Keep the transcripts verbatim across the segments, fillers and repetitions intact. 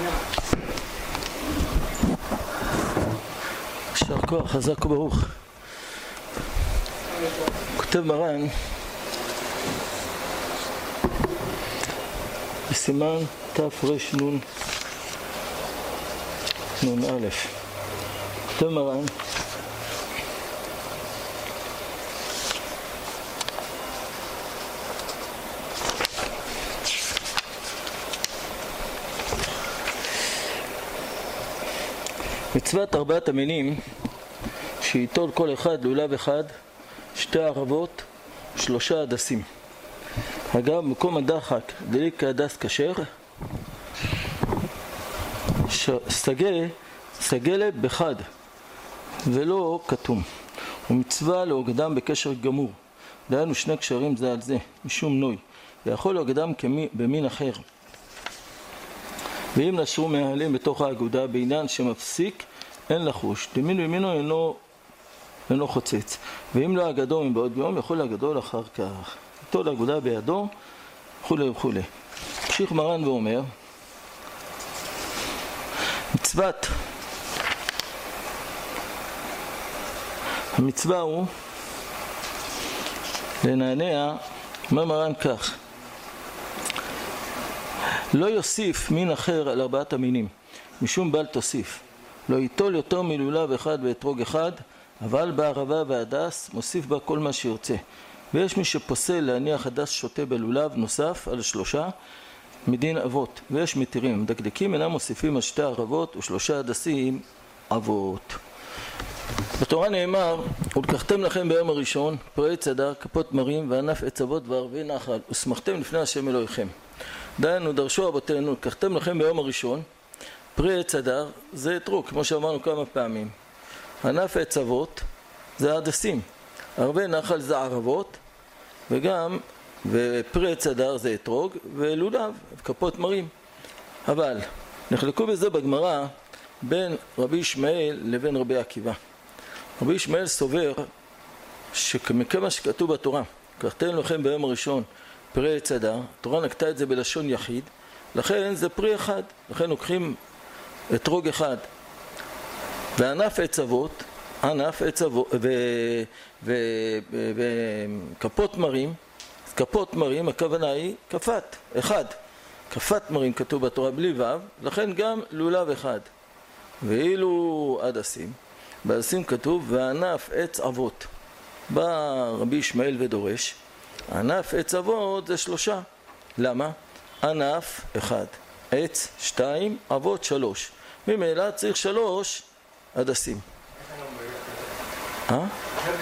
יישר כוח, חזק וברוך. כותב מרן בסימן תרנ" נ"א, כותב מרן מצוות ארבעת המינים שייטול כל אחד לולב אחד, שתי ערבות, שלושה הדסים. אגב, מקום הדחק דליק הדס כשר, סגה, סגלה בחד ולא כתום, ומצווה להוגדם בקשר גמור, דהיינו שני קשרים זה על זה משום נוי, ויכול להוגדם במין אחר. ואם נשרו מהעלים בתוך האגודה בעניין שמפסיק, אין לחוש, דמין ומינו אינו, אינו חוצץ. ואם לא אגדו מבעוד ביום, יכול להגדול אחר כך. איתו לאגודה בידו, וכולי וכולי. המשיך מרן ואומר, מצוות, המצווה הוא לנענע, אומר מרן כך, לא יוסיף מין אחר על ארבעת המינים, משום בל תוסיף. לא ייטול יותר מלולב אחד ואתרוג אחד, אבל בערבה והדס מוסיף בה כל מה שיוצא. ויש מי שפוסל להניח הדס שוטה בלולב נוסף על שלושה מדין אבות, ויש מתירים. דקדקים אינם מוסיפים על שתי ערבות ושלושה הדסים אבות. בתורה נאמר, ולקחתם לכם ביום הראשון פרי צדר, כפות מרים וענף עץ אבות וערבי נחל, ושמחתם לפני השם אלוהיכם. דהיינו דרשו אבותינו, לקחתם לכם ביום הראשון פרי עץ הדר, זה אתרוג, כמו שאמרנו כמה פעמים. ענף עץ אבות זה הדסים, ערבי נחל זה ערבות, וגם ופרי עץ הדר זה אתרוג, ולולב, כפות מרים. אבל נחלקו בזה בגמרא בין רבי ישמעאל לבין רבי עקיבא. רבי ישמעאל סובר שמכמה שכתוב בתורה, לקחתם לכם ביום הראשון פרי עץ הדר, התורה נקטה את זה בלשון יחיד, לכן זה פרי אחד, לכן לוקחים אתרוג אחד. וענף עץ אבות, ענף עץ אבות, וכפות מרים, כפות מרים, הכוונה היא כפת, אחד. כפת מרים כתוב בתורה בלי וו, לכן גם לולב אחד. ואילו הדסים, בהדסים כתוב, וענף עץ אבות. בא רבי ישמעאל ודורש, ענף עץ אבות זה שלושה. למה? ענף אחד, עץ שתיים, אבות שלוש. ממילא צריך שלוש הדסים. אה?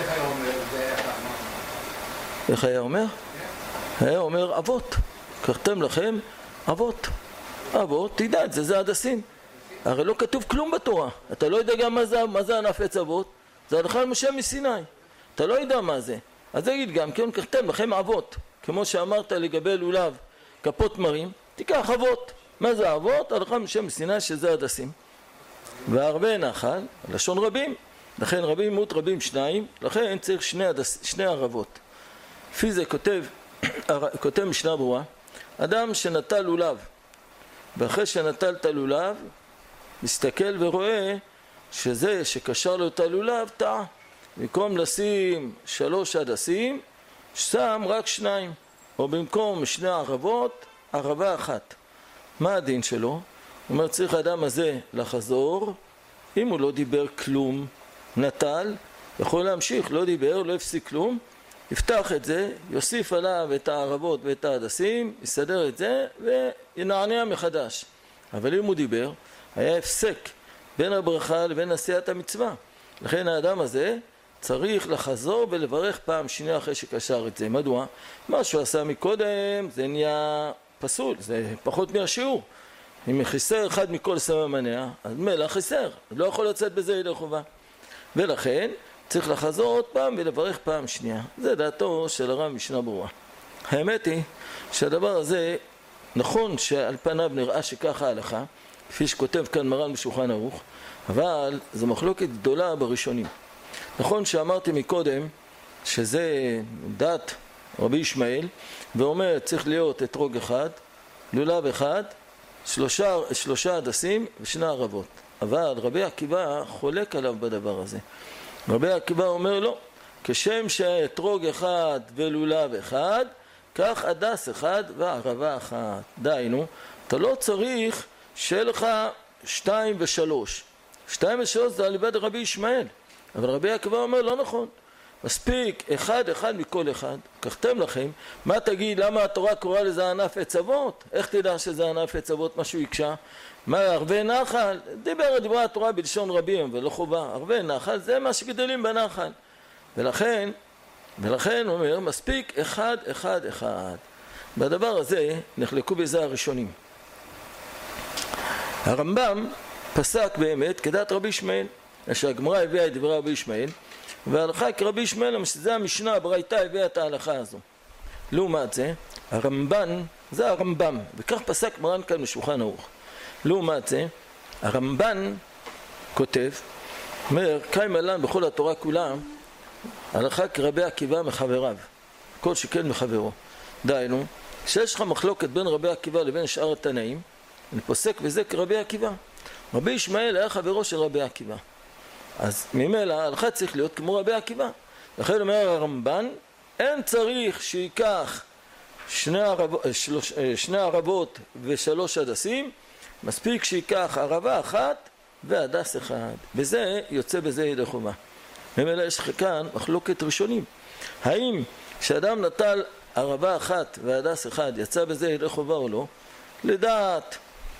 איך היה אומר? היה אומר אבות. קחתם לכם אבות. אבות, תדע את זה, זה הדסים. הרי לא כתוב כלום בתורה. אתה לא יודע גם מה זה, מה זה ענף עץ אבות. זה הלכה למשה מסיני. אתה לא יודע מה זה. אז תגיד גם, כן, קחתם לכם אבות. כמו שאמרת לגבי לולב, כפות מרים, תיקח אבות. מה זה אבות? הלכה למשה מסיני שזה הדסים. והרבה נחל, לשון רבים. לכן רבים מות רבים שניים, לכן צריך שני, הדס, שני ערבות. לפי זה כותב, כותב משנה ברורה, אדם שנטל לולב, ואחרי שנטל את הלולב, מסתכל ורואה שזה שקשר לו את הלולב טעה. במקום לשים שלוש הדסים, שם רק שניים, או במקום שני ערבות, ערבה אחת. מה הדין שלו? הוא אומר, צריך האדם הזה לחזור, אם הוא לא דיבר כלום, נטל, יכול להמשיך, לא דיבר, לא הפסיק כלום, יפתח את זה, יוסיף עליו את הערבות ואת ההדסים, יסדר את זה וינענע מחדש. אבל אם הוא דיבר, היה הפסק בין הברכה לבין עשיית המצווה. לכן האדם הזה צריך לחזור ולברך פעם שנייה אחרי שקשר את זה. מדוע? מה שהוא עשה מקודם זה נהיה פסול, זה פחות מהשיעור. אם חיסר אחד מכל סממניה, אז מלא חיסר, לא יכול לצאת בזה ידי חובה. ולכן צריך לחזור עוד פעם ולברך פעם שנייה. זה דעתו של הרב משנה ברורה. האמת היא שהדבר הזה נכון שעל פניו נראה שככה ההלכה, כפי שכותב כאן מרן בשולחן ערוך, אבל זו מחלוקת גדולה בראשונים. נכון שאמרתי מקודם שזה דת רבי ישמעאל, ואומר צריך להיות אתרוג אחד, לולב אחד שלושה, שלושה הדסים ושני ערבות. אבל רבי עקיבא חולק עליו בדבר הזה. רבי עקיבא אומר לו, כשם שאתרוג אחד ולולב אחד, כך הדס אחד וערבה אחת. דיינו, אתה לא צריך שיהיה לך שתיים ושלוש. שתיים ושלוש זה על ידי רבי ישמעאל. אבל רבי עקיבא אומר, לא נכון. מספיק אחד אחד מכל אחד. קחתם לכם, מה תגיד, למה התורה קוראה לזה ענף עץ אבות? איך תדע שזה ענף עץ אבות, משהו יקשה? מה, ערבי נחל? דיבר, דיברה התורה בלשון רבים, ולא חובה. ערבי נחל זה מה שגדלים בנחל. ולכן, ולכן הוא אומר, מספיק אחד אחד אחד. בדבר הזה נחלקו בזה הראשונים. הרמב"ם פסק באמת כדעת רבי ישמעאל, שהגמרא הביאה את דברי רבי ישמעאל, וההלכה כרבי ישמעאל, שזה המשנה, הברייתא הביאה את ההלכה הזו. לעומת זה, הרמב"ן, זה הרמב"ם, וכך פסק מרן כאן בשולחן ערוך. לעומת זה, הרמב"ן כותב, אומר, קיים עלן בכל התורה כולה, הלכה כרבי עקיבא מחבריו, כל שכן מחברו. דיינו, שיש לך מחלוקת בין רבי עקיבא לבין שאר התנאים, אני פוסק בזה כרבי עקיבא. רבי ישמעאל היה חברו של רבי עקיבא. אז ממילא ההלכה צריך להיות כמו רבי עקיבא. לכן אומר הרמב"ן, אין צריך שיקח שני, ערב, שלוש, שני ערבות ושלוש הדסים, מספיק שיקח ערבה אחת והדס אחד. בזה יוצא בזה ידי חובה. ממילא יש כאן מחלוקת ראשונים. האם כשאדם נטל ערבה אחת והדס אחד יצא בזה ידי חובה או לא? לדעת,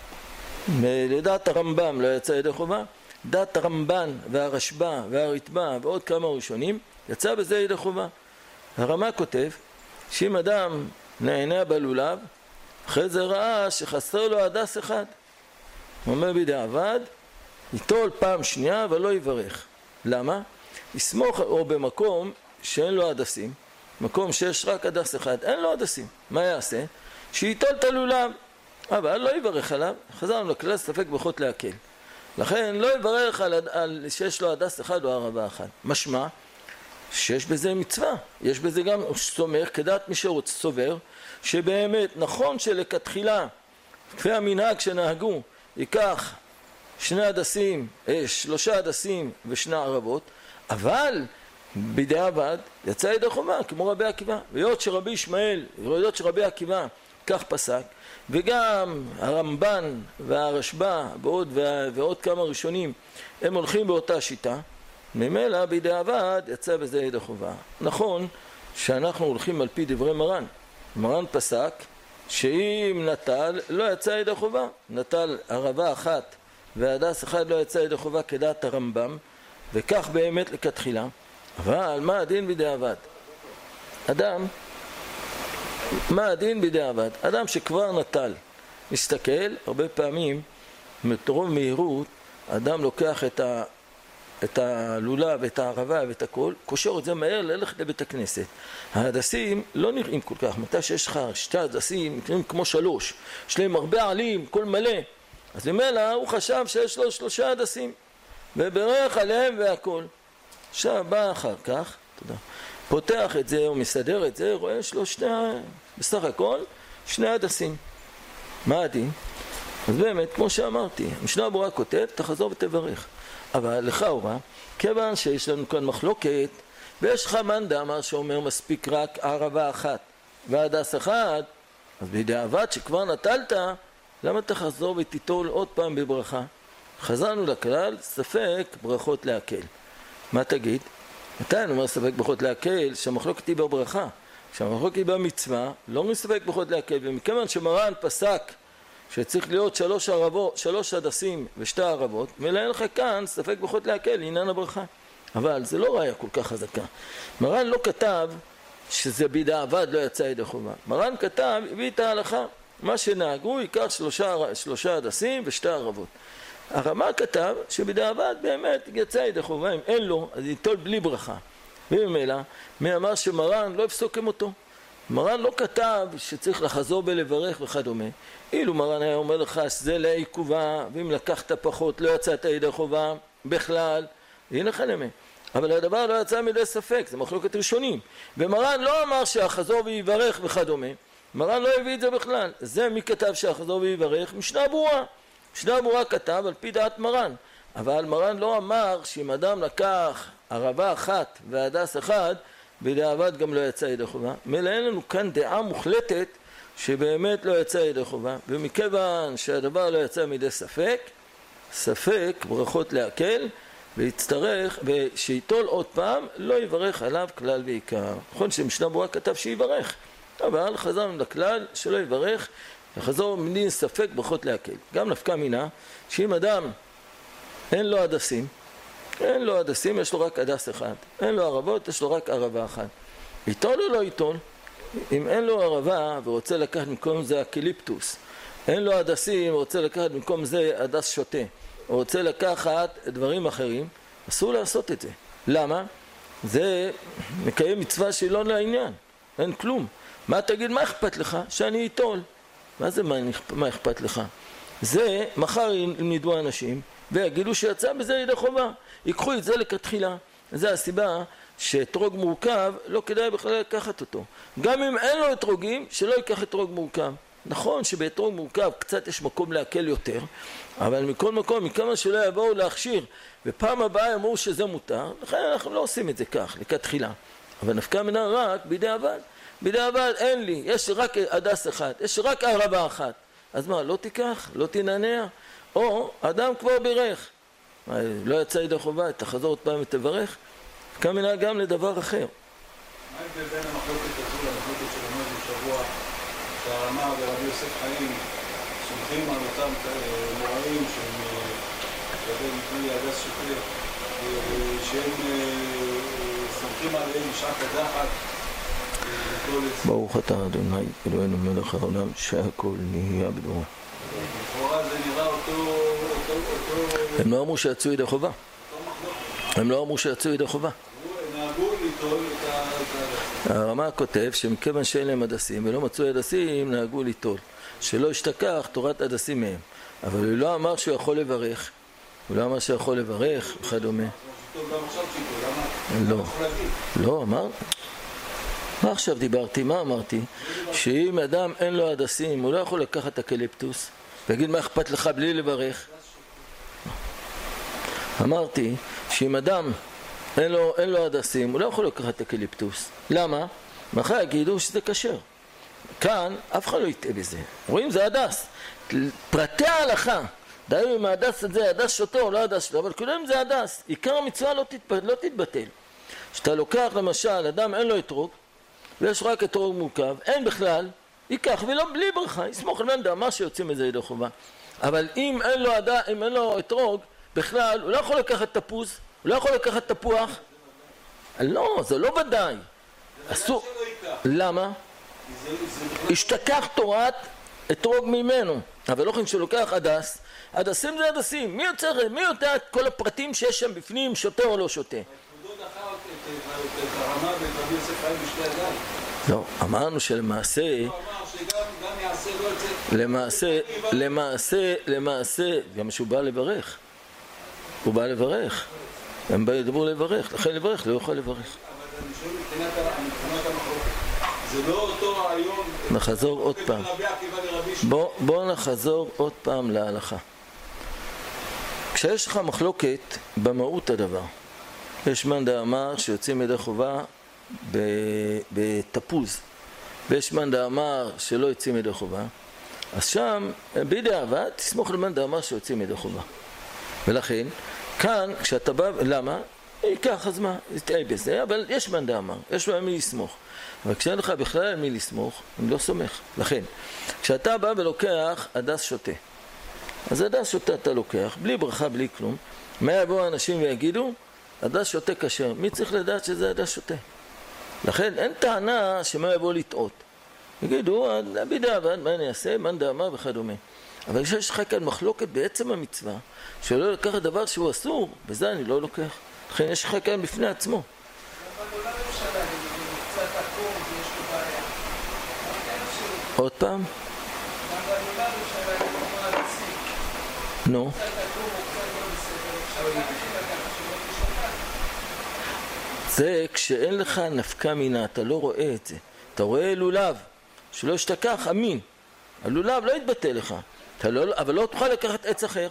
לדעת הרמב"ם לא יצא ידי חובה. דעת הרמב"ן והרשב"א והרתב"א ועוד כמה ראשונים יצא בזה ידי חובה. הרמ"א כותב שאם אדם נענע בלולב, אחרי זה ראה שחסר לו הדס אחד, הוא אומר בדיעבד, ייטול פעם שנייה ולא יברך. למה? יסמוך או במקום שאין לו הדסים, מקום שיש רק הדס אחד, אין לו הדסים. מה יעשה? שייטול את הלולב, אבל לא יברך עליו. חזרנו לכלל ספק ברכות להקל. לכן לא יברך על, על שיש לו הדס אחד או ערבה אחת. משמע שיש בזה מצווה, יש בזה גם סומך, כדעת מי שרוצה סובר, שבאמת נכון שלכתחילה, כפי המנהג שנהגו, ייקח שני הדסים, אה, שלושה הדסים ושני ערבות, אבל בדיעבד יצא ידי חובה, כמו רבי עקיבא. והיות שרבי ישמעאל, והיות שרבי עקיבא כך פסק, וגם הרמב"ן והרשב"א ועוד, ועוד כמה ראשונים הם הולכים באותה שיטה, ממילא בדיעבד יצא בזה ידי חובה. נכון שאנחנו הולכים על פי דברי מרן. מרן פסק שאם נטל לא יצא ידי חובה, נטל ערבה אחת והדס אחד לא יצא ידי חובה כדעת הרמב"ם, וכך באמת לכתחילה. אבל מה הדין בדיעבד? אדם, מה הדין בדיעבד? אדם שכבר נטל, מסתכל, הרבה פעמים מתרוב מהירות, אדם לוקח את ה... את הלולב, את הערבה ואת הכל, קושר את זה מהר ללכת לבית הכנסת. ההדסים לא נראים כל כך. מתי שיש לך שתי הדסים, נראים כמו שלוש. יש להם הרבה עלים, כל מלא. אז למעלה הוא חשב שיש לו שלושה הדסים. וברך עליהם והכל. עכשיו בא אחר כך, תודה, פותח את זה או מסדר את זה, רואה יש לו שני, בסך הכל, שני הדסים. מה הדין? אז באמת, כמו שאמרתי, משנה ברורה כותב, תחזור ותברך. אבל לכאורה, כיוון שיש לנו כאן מחלוקת, ויש לך מאן דאמר שאומר מספיק רק ערבה אחת והדס אחד, אז בדיעבד שכבר נטלת, למה תחזור ותיטול עוד פעם בברכה? חזרנו לכלל, ספק ברכות להקל. מה תגיד? מתי אני אומר ספק ברכות להקל? שהמחלוקת היא בברכה. שהמחלוקת היא במצווה, לא מספק ברכות להקל. ומכיוון שמרן פסק שצריך להיות שלוש ערבות, שלוש הדסים ושתי ערבות, ולא אין לך כאן ספק ברכות להקל לעניין הברכה. אבל זה לא ראיה כל כך חזקה. מרן לא כתב שזה בדיעבד לא יצא ידי חובה. מרן כתב, הביא את ההלכה. מה שנהגו ייקח שלושה, שלושה הדסים ושתי ערבות. הרמ"א כתב שבדיעבד באמת יצא ידי חובה. אם אין לו, אז ייטול בלי ברכה. וממילא, מי אמר שמרן לא יפסוק כמותו. מרן לא כתב שצריך לחזור בלברך וכדומה. אילו מרן היה אומר לך שזה לעיכובה, ואם לקחת פחות לא יצאת ידי חובה בכלל, הנה חלמה. אבל הדבר לא יצא מידי ספק, זה מחלוקת ראשונים. ומרן לא אמר שהחזור ויברך וכדומה, מרן לא הביא את זה בכלל. זה מי כתב שיחזור ויברך? משנה ברורה. משנה ברורה כתב על פי דעת מרן. אבל מרן לא אמר שאם אדם לקח ערבה אחת והדס אחד, בדיעבד גם לא יצא ידי חובה. מילא אין לנו כאן דעה מוחלטת שבאמת לא יצא ידי חובה. ומכיוון שהדבר לא יצא מידי ספק, ספק ברכות להקל, ויצטרך, ושיטול עוד פעם, לא יברך עליו כלל ועיקר. נכון שמשנה ברורה כתב שיברך, אבל חזרנו לכלל שלא יברך, וחזור מדין ספק ברכות להקל. גם נפקא מינה, שאם אדם אין לו הדסים, אין לו הדסים, יש לו רק הדס אחד. אין לו ערבות, יש לו רק ערבה אחת. יטול או לא יטול? אם אין לו ערבה ורוצה לקחת במקום זה הקליפטוס, אין לו הדסים ורוצה לקחת במקום זה הדס שוטה, או רוצה לקחת דברים אחרים, אסור לעשות את זה. למה? זה מקיים מצווה שהיא לא לעניין. אין כלום. מה תגיד, מה אכפת לך? שאני יטול. מה זה מה, מה אכפת לך? זה מחר ינדעו אנשים ויגידו שיצא בזה ידי חובה. ייקחו את זה לכתחילה. זה הסיבה שאתרוג מורכב לא כדאי בכלל לקחת אותו. גם אם אין לו אתרוגים, שלא ייקח אתרוג מורכב. נכון שבאתרוג מורכב קצת יש מקום להקל יותר, אבל מכל מקום, מכמה שלא יבואו להכשיר, ופעם הבאה אמרו שזה מותר, לכן אנחנו לא עושים את זה כך, לכתחילה. אבל נפקא מינה רק בידי אבד. בידי אבד אין לי, יש רק הדס אחד, יש רק ערבה אחת. אז מה, לא תיקח? לא תנענע? או אדם כבר בירך. לא יצא ידי חובה, תחזור עוד פעם ותברך. נפקא מינה גם לדבר אחר. מה ההבדל בין המחלוקת הזו למחלוקת שלמדנו בשבוע שהרמה ורבי יוסף חיים סומכים על אותם מוראים שהם גדל מפני הדס שוטה, שהם סומכים עליהם בשעת הדחת. ברוך אתה אדוני אלוהינו מלך העולם שהכל נהיה בדברו. לכאורה זה נראה אותו... הם לא אמרו שיצאו ידי חובה. הם לא אמרו שיצאו ידי חובה. נהגו ליטול את ה... הרמה כותב שמכיוון שאין להם הדסים ולא מצאו הדסים, נהגו ליטול. שלא ישתכח תורת הדסים מהם. אבל הוא לא אמר שהוא יכול לברך. הוא לא אמר שהוא יכול לברך וכדומה. לא. לא, אמר... מה עכשיו דיברתי? מה אמרתי? שאם אדם אין לו הדסים, הוא לא יכול לקחת את הקליפטוס ויגיד מה אכפת לך בלי לברך. אמרתי שאם אדם אין לו, אין לו הדסים, הוא לא יכול לקחת את הקליפטוס. למה? מחר יגידו שזה כשר. כאן אף אחד לא יטעה בזה. רואים, זה הדס. פרטי ההלכה, דהיינו אם ההדס הזה, הדס שוטו או לא הדס שוטו, אבל כולם זה הדס. עיקר המצווה לא, תתפ... לא תתבטל. כשאתה לוקח למשל, אדם אין לו אתרוג, ויש רק אתרוג מורכב, אין בכלל, ייקח ולא בלי ברכה, יסמוך לבן דמה שיוצאים מזה ידי חובה. אבל אם אין לו, עדה, אם אין לו אתרוג, בכלל, הוא לא יכול לקחת תפוז, הוא לא יכול לקחת תפוח. לא, זה לא ודאי. אסור. למה? השתכח תורת אתרוג ממנו. אבל לא חושב שלוקח הדס. הדסים זה הדסים. מי יוצא, מי יודע את כל הפרטים שיש שם בפנים, שותה או לא שותה? לא, אמרנו שלמעשה למעשה, למעשה, למעשה גם שהוא בא לברך, הוא בא לברך, הם בא ידברו לברך, לכן לברך, לא יוכל לברך. אבל אני שואל מבחינת המחלוקת, זה לא אותו רעיון. נחזור עוד פעם, בוא נחזור עוד פעם להלכה. כשיש לך מחלוקת במהות הדבר, יש מאן דאמר שיוצאים ידי חובה בתפוז, ויש מאן דאמר שלא יוצאים ידי חובה, אז שם בידי אבד תסמוך למאן דאמר שיוצאים ידי חובה. ולכן כאן כשאתה בא, למה? ייקח אז מה, יתאי בזה, אבל יש מאן דאמר, יש לו מי לסמוך. אבל כשאין לך בכלל מי לסמוך, אני לא סומך. לכן כשאתה בא ולוקח הדס שוטה, אז הדס שוטה אתה לוקח בלי ברכה, בלי כלום. מה יבואו האנשים ויגידו? הדס שוטה כשר. מי צריך לדעת שזה הדס שוטה? לכן אין טענה שמה יבוא לטעות. יגידו, בידי אבד, מה אני אעשה? מאן דאמר וכדומה. אבל כשיש לך כאן מחלוקת בעצם המצווה, שלא לקחת דבר שהוא אסור, בזה אני לא לוקח. לכן יש לך כאן בפני עצמו. אבל אולי אפשר להגיד, זה קצת עקום ויש לו בעיה. עוד פעם? אבל אולי אפשר להגיד, מה להציג. נו. קצת עקום או קצת לא בסדר. אפשר להגיד לקחת שלא תשתכח. זה כשאין לך נפקא מינה, אתה לא רואה את זה. אתה רואה לולב, שלא ישתכח אמין. הלולב לא יתבטא לך, לא, אבל לא תוכל לקחת עץ אחר.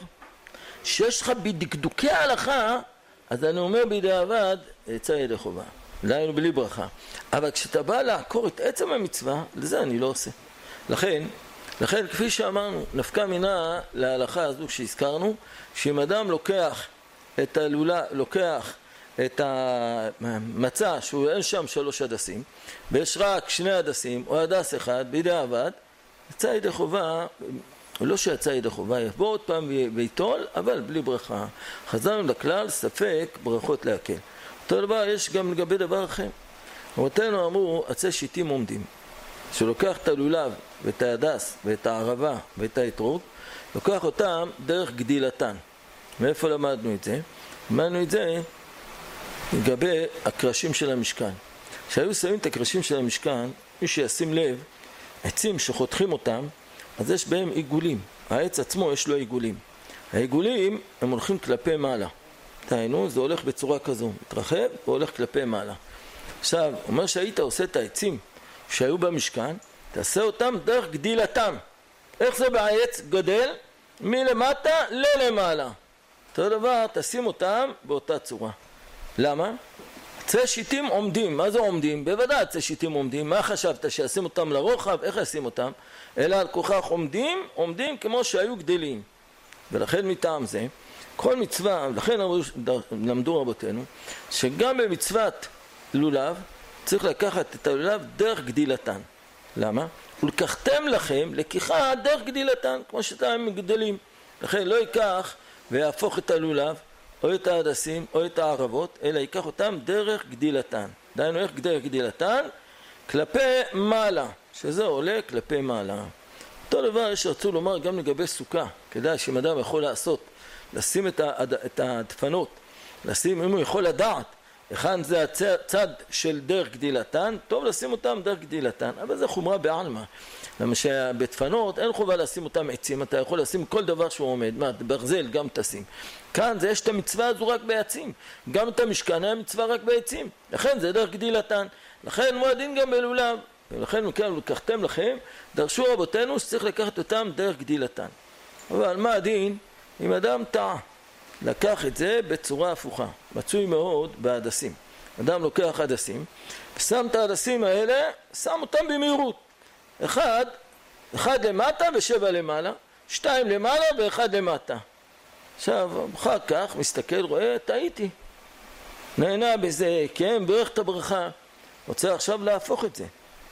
שיש לך בדקדוקי ההלכה, אז אני אומר בדיעבד, עצה ידי חובה. דהיינו בלי ברכה. אבל כשאתה בא לעקור את עצם המצווה, לזה אני לא עושה. לכן, לכן כפי שאמרנו, נפקא מינה להלכה הזו שהזכרנו, שאם אדם לוקח את הלולה, לוקח את המצה, שהוא אין שם שלוש הדסים, ויש רק שני הדסים, או הדס אחד, בדיעבד, עצה ידי חובה, לא שיצא ידי חובה, יבוא עוד פעם ויטול, אבל בלי ברכה. חזרנו לכלל, ספק, ברכות להקל. אותו דבר יש גם לגבי דבר אחר. רבותינו אמרו, עצי שיטים עומדים. שלוקח את הלולב ואת ההדס ואת הערבה ואת האתרוג, לוקח אותם דרך גדילתן. מאיפה למדנו את זה? למדנו את זה לגבי הקרשים של המשכן. כשהיו שמים את הקרשים של המשכן, מי שישים לב, עצים שחותכים אותם, אז יש בהם עיגולים. העץ עצמו יש לו עיגולים. העיגולים הם הולכים כלפי מעלה. תהיינו, זה הולך בצורה כזו, מתרחב והולך כלפי מעלה. עכשיו, אומר שהיית עושה את העצים שהיו במשכן, תעשה אותם דרך גדילתם. איך זה בעץ גדל? מלמטה ללמעלה. אותו דבר, תשים אותם באותה צורה. למה? עצי שיטים עומדים. מה זה עומדים? בוודאי עצי שיטים עומדים. מה חשבת? שישים אותם לרוחב? איך ישים אותם? אלא על כוכך עומדים, עומדים כמו שהיו גדלים. ולכן מטעם זה, כל מצווה, לכן למדו רבותינו, שגם במצוות לולב, צריך לקחת את הלולב דרך גדילתן. למה? ולקחתם לכם לקיחה דרך גדילתן, כמו שאתם גדלים. לכן לא ייקח ויהפוך את הלולב, או את ההדסים, או את הערבות, אלא ייקח אותם דרך גדילתן. דהיינו איך דרך גדילתן? כלפי מעלה, שזה עולה כלפי מעלה. אותו דבר יש רצו לומר גם לגבי סוכה, כדאי שאם אדם יכול לעשות, לשים את הדפנות, לשים, אם הוא יכול לדעת, היכן זה הצד של דרך גדילתן, טוב לשים אותם דרך גדילתן, אבל זה חומרה בעלמא. למה שבדפנות אין חובה לשים אותם עצים, אתה יכול לשים כל דבר שהוא עומד, מה, ברזל גם תשים. כאן זה יש את המצווה הזו רק בעצים, גם את המשכן היה מצווה רק בעצים, לכן זה דרך גדילתן, לכן מועדין גם בלולב, ולכן מכאן לקחתם לכם, דרשו רבותינו שצריך לקחת אותם דרך גדילתן. אבל מה הדין? אם אדם טעה, לקח את זה בצורה הפוכה, מצוי מאוד בהדסים. אדם לוקח הדסים, ושם את ההדסים האלה, שם אותם במהירות. אחד, אחד למטה ושבע למעלה, שתיים למעלה ואחד למטה. עכשיו, אחר כך מסתכל, רואה, טעיתי. נהנה בזה, כן, ברך את הברכה. רוצה עכשיו להפוך את זה.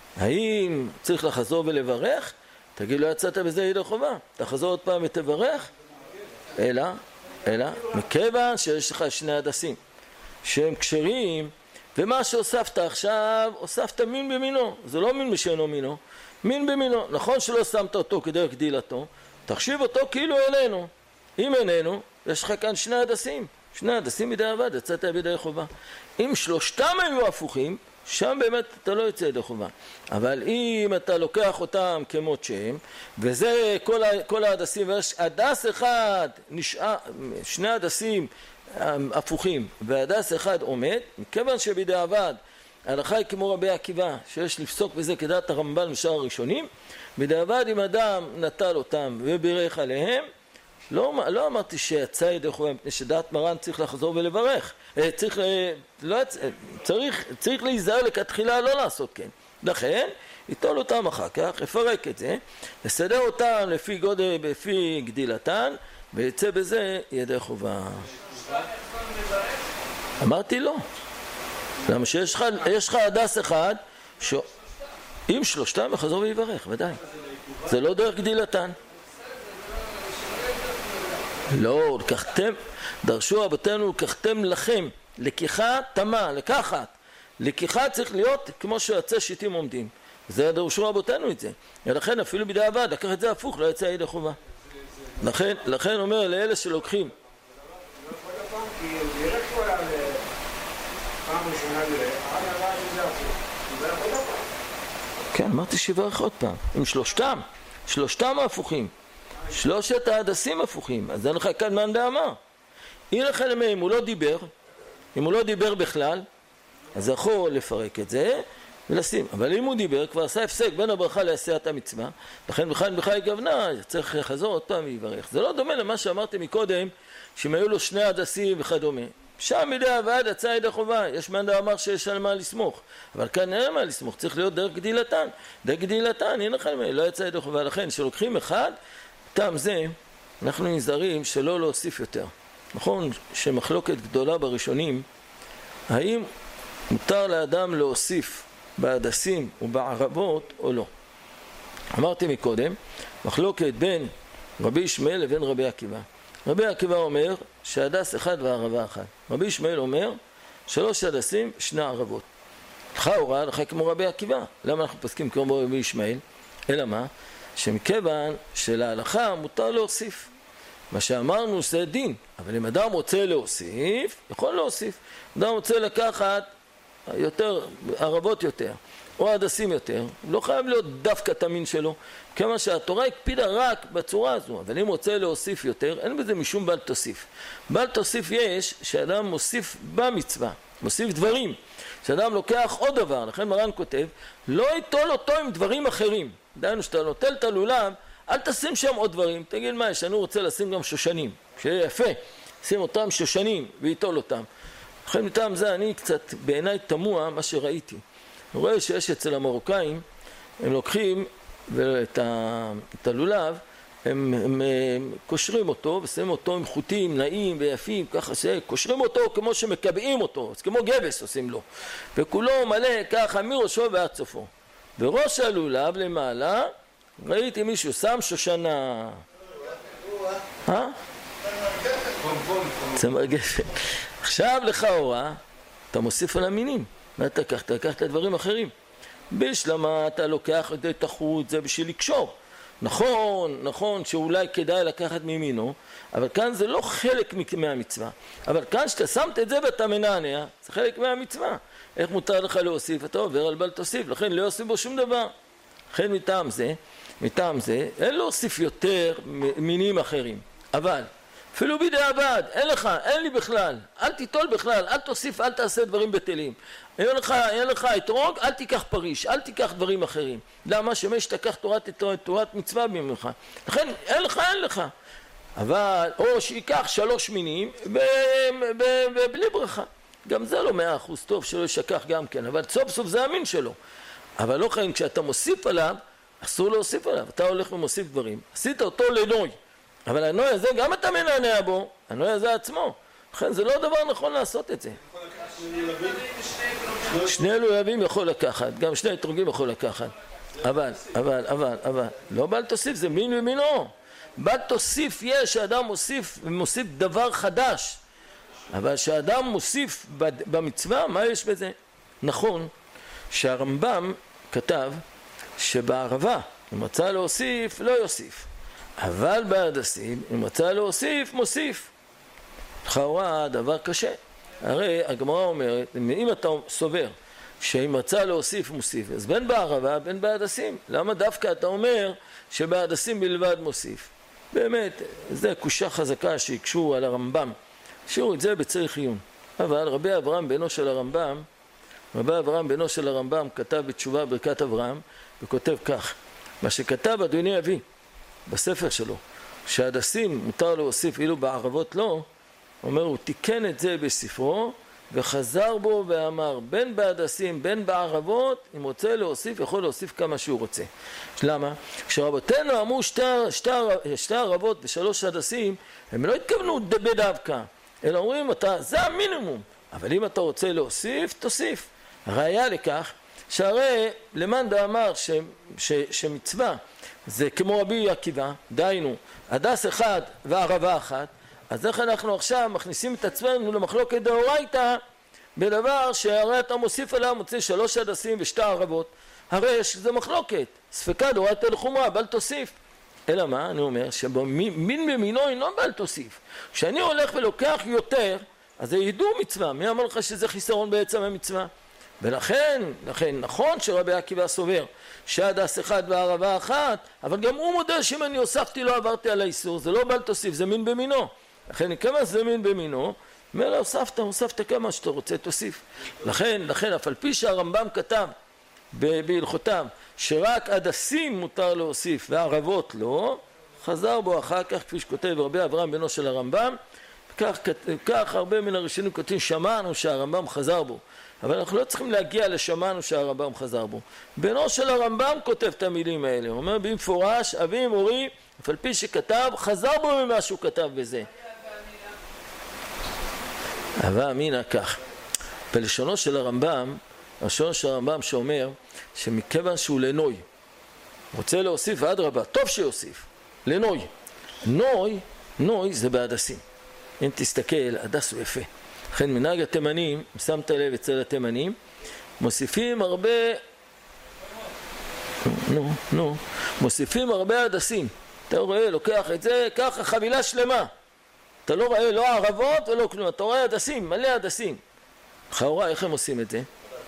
האם צריך לחזור ולברך? תגיד, לא יצאת בזה ידי חובה. תחזור עוד פעם ותברך? אלא, אלא, מכיוון שיש לך שני הדסים שהם קשרים, ומה שהוספת עכשיו, הוספת מין במינו. זה לא מין בשאינו מינו, מין במינו. נכון שלא שמת אותו כדרך גדילתו, תחשיב אותו כאילו אלינו. אם איננו, יש לך כאן שני הדסים. שני הדסים בידי עבד, יצאת בידי חובה. אם שלושתם היו הפוכים, שם באמת אתה לא יוצא ידי חובה. אבל אם אתה לוקח אותם כמות שהם, וזה כל, כל ההדסים, ויש הדס אחד, נשאר, שני הדסים הפוכים, והדס אחד עומד, מכיוון שבידי עבד, ההלכה היא כמו רבי עקיבא, שיש לפסוק בזה כדעת הרמב"ן משאר הראשונים, בידי עבד אם אדם נטל אותם ובירך עליהם, לא, לא אמרתי שיצא ידי חובה, מפני שדעת מרן צריך לחזור ולברך. צריך, לא, צריך, צריך להיזהר לכתחילה לא לעשות כן. לכן, יטול אותם אחר כך, יפרק את זה, יסדר אותם לפי גודל, לפי גדילתן, ויצא בזה ידי חובה. אמרתי לא. למה שיש לך, יש לך הדס אחד, ש... אם שלושתם יחזור ויברך, ודאי. זה לא דרך גדילתן. לא, לקחתם, דרשו רבותינו, לקחתם לכם, לקיחה תמה, לקחת. לקיחה צריך להיות כמו שיוצא שיטים עומדים. זה דרשו רבותינו את זה. ולכן אפילו בידי עבד, לקח את זה הפוך, לא יצא ידי חובה. לכן, לכן אומר לאלה שלוקחים. כן, אמרתי שיברך עוד פעם. עם שלושתם, שלושתם ההפוכים. שלושת ההדסים הפוכים, אז אין לך כאן מאן דאמר. אם לך למה, אם הוא לא דיבר, אם הוא לא דיבר בכלל, אז יכול לפרק את זה, ולשים. אבל אם הוא דיבר, כבר עשה הפסק בין הברכה לעשיית המצווה, לכן בכלל בכלל גוונה, צריך לחזור עוד פעם ויברך. זה לא דומה למה שאמרתי מקודם, שאם היו לו שני הדסים וכדומה. שם ידי הוועד יצא ידי חובה, יש מאן דאמר שיש על מה לסמוך, אבל כאן אין מה לסמוך, צריך להיות דרך גדילתן, דרך גדילתן, אין לך מה, לא יצא ידי חובה. לכן שלוקחים אחד, טעם זה, אנחנו נזהרים שלא להוסיף יותר. נכון שמחלוקת גדולה בראשונים, האם מותר לאדם להוסיף בהדסים ובערבות או לא. אמרתי מקודם, מחלוקת בין רבי ישמעאל לבין רבי עקיבא. רבי עקיבא אומר שהדס אחד וערבה אחת. רבי ישמעאל אומר שלוש הדסים, שני ערבות. לכאורה, לך כמו רבי עקיבא. למה אנחנו פוסקים כמו רבי ישמעאל? אלא מה? שמכיוון שלהלכה מותר להוסיף. מה שאמרנו זה דין, אבל אם אדם רוצה להוסיף, יכול להוסיף. אדם רוצה לקחת יותר, ערבות יותר, או הדסים יותר, לא חייב להיות דווקא תמין שלו, כמה שהתורה הקפידה רק בצורה הזו, אבל אם רוצה להוסיף יותר, אין בזה משום בל תוסיף. בל תוסיף יש שאדם מוסיף במצווה, מוסיף דברים, שאדם לוקח עוד דבר, לכן מרן כותב, לא ייטול אותו עם דברים אחרים. דיינו שאתה נוטל את הלולב, אל תשים שם עוד דברים, תגיד מה, יש, אני רוצה לשים גם שושנים, שיהיה יפה, שים אותם שושנים וייטול אותם. לכן מטעם זה אני קצת בעיניי תמוה מה שראיתי. אני רואה שיש אצל המרוקאים, הם לוקחים את, ה, את הלולב, הם, הם, הם קושרים אותו ושמים אותו עם חוטים נעים ויפים, ככה שקושרים אותו כמו שמקבעים אותו, אז כמו גבס עושים לו. וכולו מלא ככה מראשו ועד סופו. וראש הלולב למעלה, ראיתי מישהו שם שושנה. אה? צמר גפן. עכשיו לכאורה, אתה מוסיף על המינים. מה אתה לקח? אתה לקח את הדברים אחרים. בשלמה אתה לוקח את החוט, זה בשביל לקשור. נכון, נכון שאולי כדאי לקחת ממינו, אבל כאן זה לא חלק מהמצווה. אבל כאן שאתה שמת את זה ואתה מנענע, זה חלק מהמצווה. איך מותר לך להוסיף? אתה עובר על בל תוסיף, לכן לא יוסיף בו שום דבר. לכן מטעם זה, מטעם זה, אין להוסיף יותר מינים אחרים. אבל אפילו בידי הבד, אין לך, אין לי בכלל, אל תיטול בכלל, אל תוסיף, אל תעשה דברים בטלים. אין לך, אין לך אתרוג, אל תיקח פריש, אל תיקח דברים אחרים. למה? שמש תקח תורת, תורת מצווה ממך. לכן אין לך, אין לך. אבל, או שיקח שלוש מינים ובלי ברכה. גם זה לא מאה אחוז טוב שלא ישכח גם כן, אבל סוף סוף זה המין שלו. אבל לא חיים, כשאתה מוסיף עליו, אסור להוסיף עליו. אתה הולך ומוסיף דברים. עשית אותו לנוי. אבל הנוי הזה, גם אתה מנענע בו, הנוי הזה עצמו. לכן זה לא דבר נכון לעשות את זה. שני לולבים יכול לקחת, גם שני אתרוגים יכול לקחת. אבל, אבל, אבל, אבל, לא בל תוסיף, זה מין ומינו. בל תוסיף יש שאדם מוסיף, ומוסיף דבר חדש. אבל שאדם מוסיף במצווה, מה יש בזה? נכון שהרמב"ם כתב שבערבה, אם רצה להוסיף, לא יוסיף. אבל בהדסים, אם רצה להוסיף, מוסיף. לכאורה דבר קשה. הרי הגמרא אומרת, אם אתה סובר שאם רצה להוסיף, מוסיף, אז בין בערבה, בין בהדסים. למה דווקא אתה אומר שבהדסים בלבד מוסיף? באמת, זו קושה חזקה שיקשו על הרמב"ם. שיעור את זה בצריך עיון. אבל רבי אברהם בנו של הרמב"ם, רבי אברהם בנו של הרמב"ם כתב בתשובה ברכת אברהם, וכותב כך, מה שכתב אדוני אבי בספר שלו, שהדסים מותר להוסיף אילו בערבות לא, אומר, הוא תיקן את זה בספרו, וחזר בו ואמר, בין בהדסים, בין בערבות, אם רוצה להוסיף, יכול להוסיף כמה שהוא רוצה. למה? כשרבותינו אמרו שתי, שתי, שתי ערבות ושלוש הדסים, הם לא התכוונו בדווקא, אלא אומרים, אתה, זה המינימום. אבל אם אתה רוצה להוסיף, תוסיף. הראיה לכך, שהרי למאן דאמר ש, ש, שמצווה זה כמו רבי עקיבא, דיינו, הדס אחד וערבה אחת, אז איך אנחנו עכשיו מכניסים את עצמנו למחלוקת דאורייתא בדבר שהרי אתה מוסיף עליו מוציא שלוש הדסים ושתי ערבות, הרי זה מחלוקת, ספקה דאורייתא לחומרה, בל תוסיף. אלא מה? אני אומר שמין במינו אינו בל תוסיף. כשאני הולך ולוקח יותר, אז זה יידוע מצווה. מי אמר לך שזה חיסרון בעצם המצווה? ולכן, לכן נכון שרבי עקיבא סובר שהדס אחד וערבה אחת, אבל גם הוא מודה שאם אני הוספתי לא עברתי על האיסור, זה לא בל תוסיף, זה מין במינו. לכן כמה זה מין במינו, אומר לה, הוספת, הוספת כמה שאתה רוצה, תוסיף. לכן, לכן, אף על פי שהרמב"ם כתב בהלכותיו שרק הדסים מותר להוסיף והערבות לא, חזר בו אחר כך כפי שכותב רבי אברהם בנו של הרמב"ם. כך, כך הרבה מן הראשונים כותבים שמענו שהרמב"ם חזר בו, אבל אנחנו לא צריכים להגיע לשמענו שהרמב"ם חזר בו. בנו של הרמב"ם כותב את המילים האלה, הוא אומר במפורש אבי מורי אף על פי שכתב חזר בו ממה שהוא כתב בזה. הווה אמינא כך בלשונו של הרמב"ם, לשונו של הרמב"ם שאומר שמכיוון שהוא לנוי רוצה להוסיף אדרבה, טוב שיוסיף לנוי. נוי, נוי זה בהדסים. אם תסתכל, הדס הוא יפה. לכן מנהג התימנים, שמת לב אצל התימנים, מוסיפים הרבה, נו, נו, מוסיפים הרבה הדסים. אתה רואה, לוקח את זה, ככה חבילה שלמה. אתה לא רואה לא ערבות ולא כלום, אתה רואה הדסים, מלא הדסים. לכאורה, איך הם עושים את זה?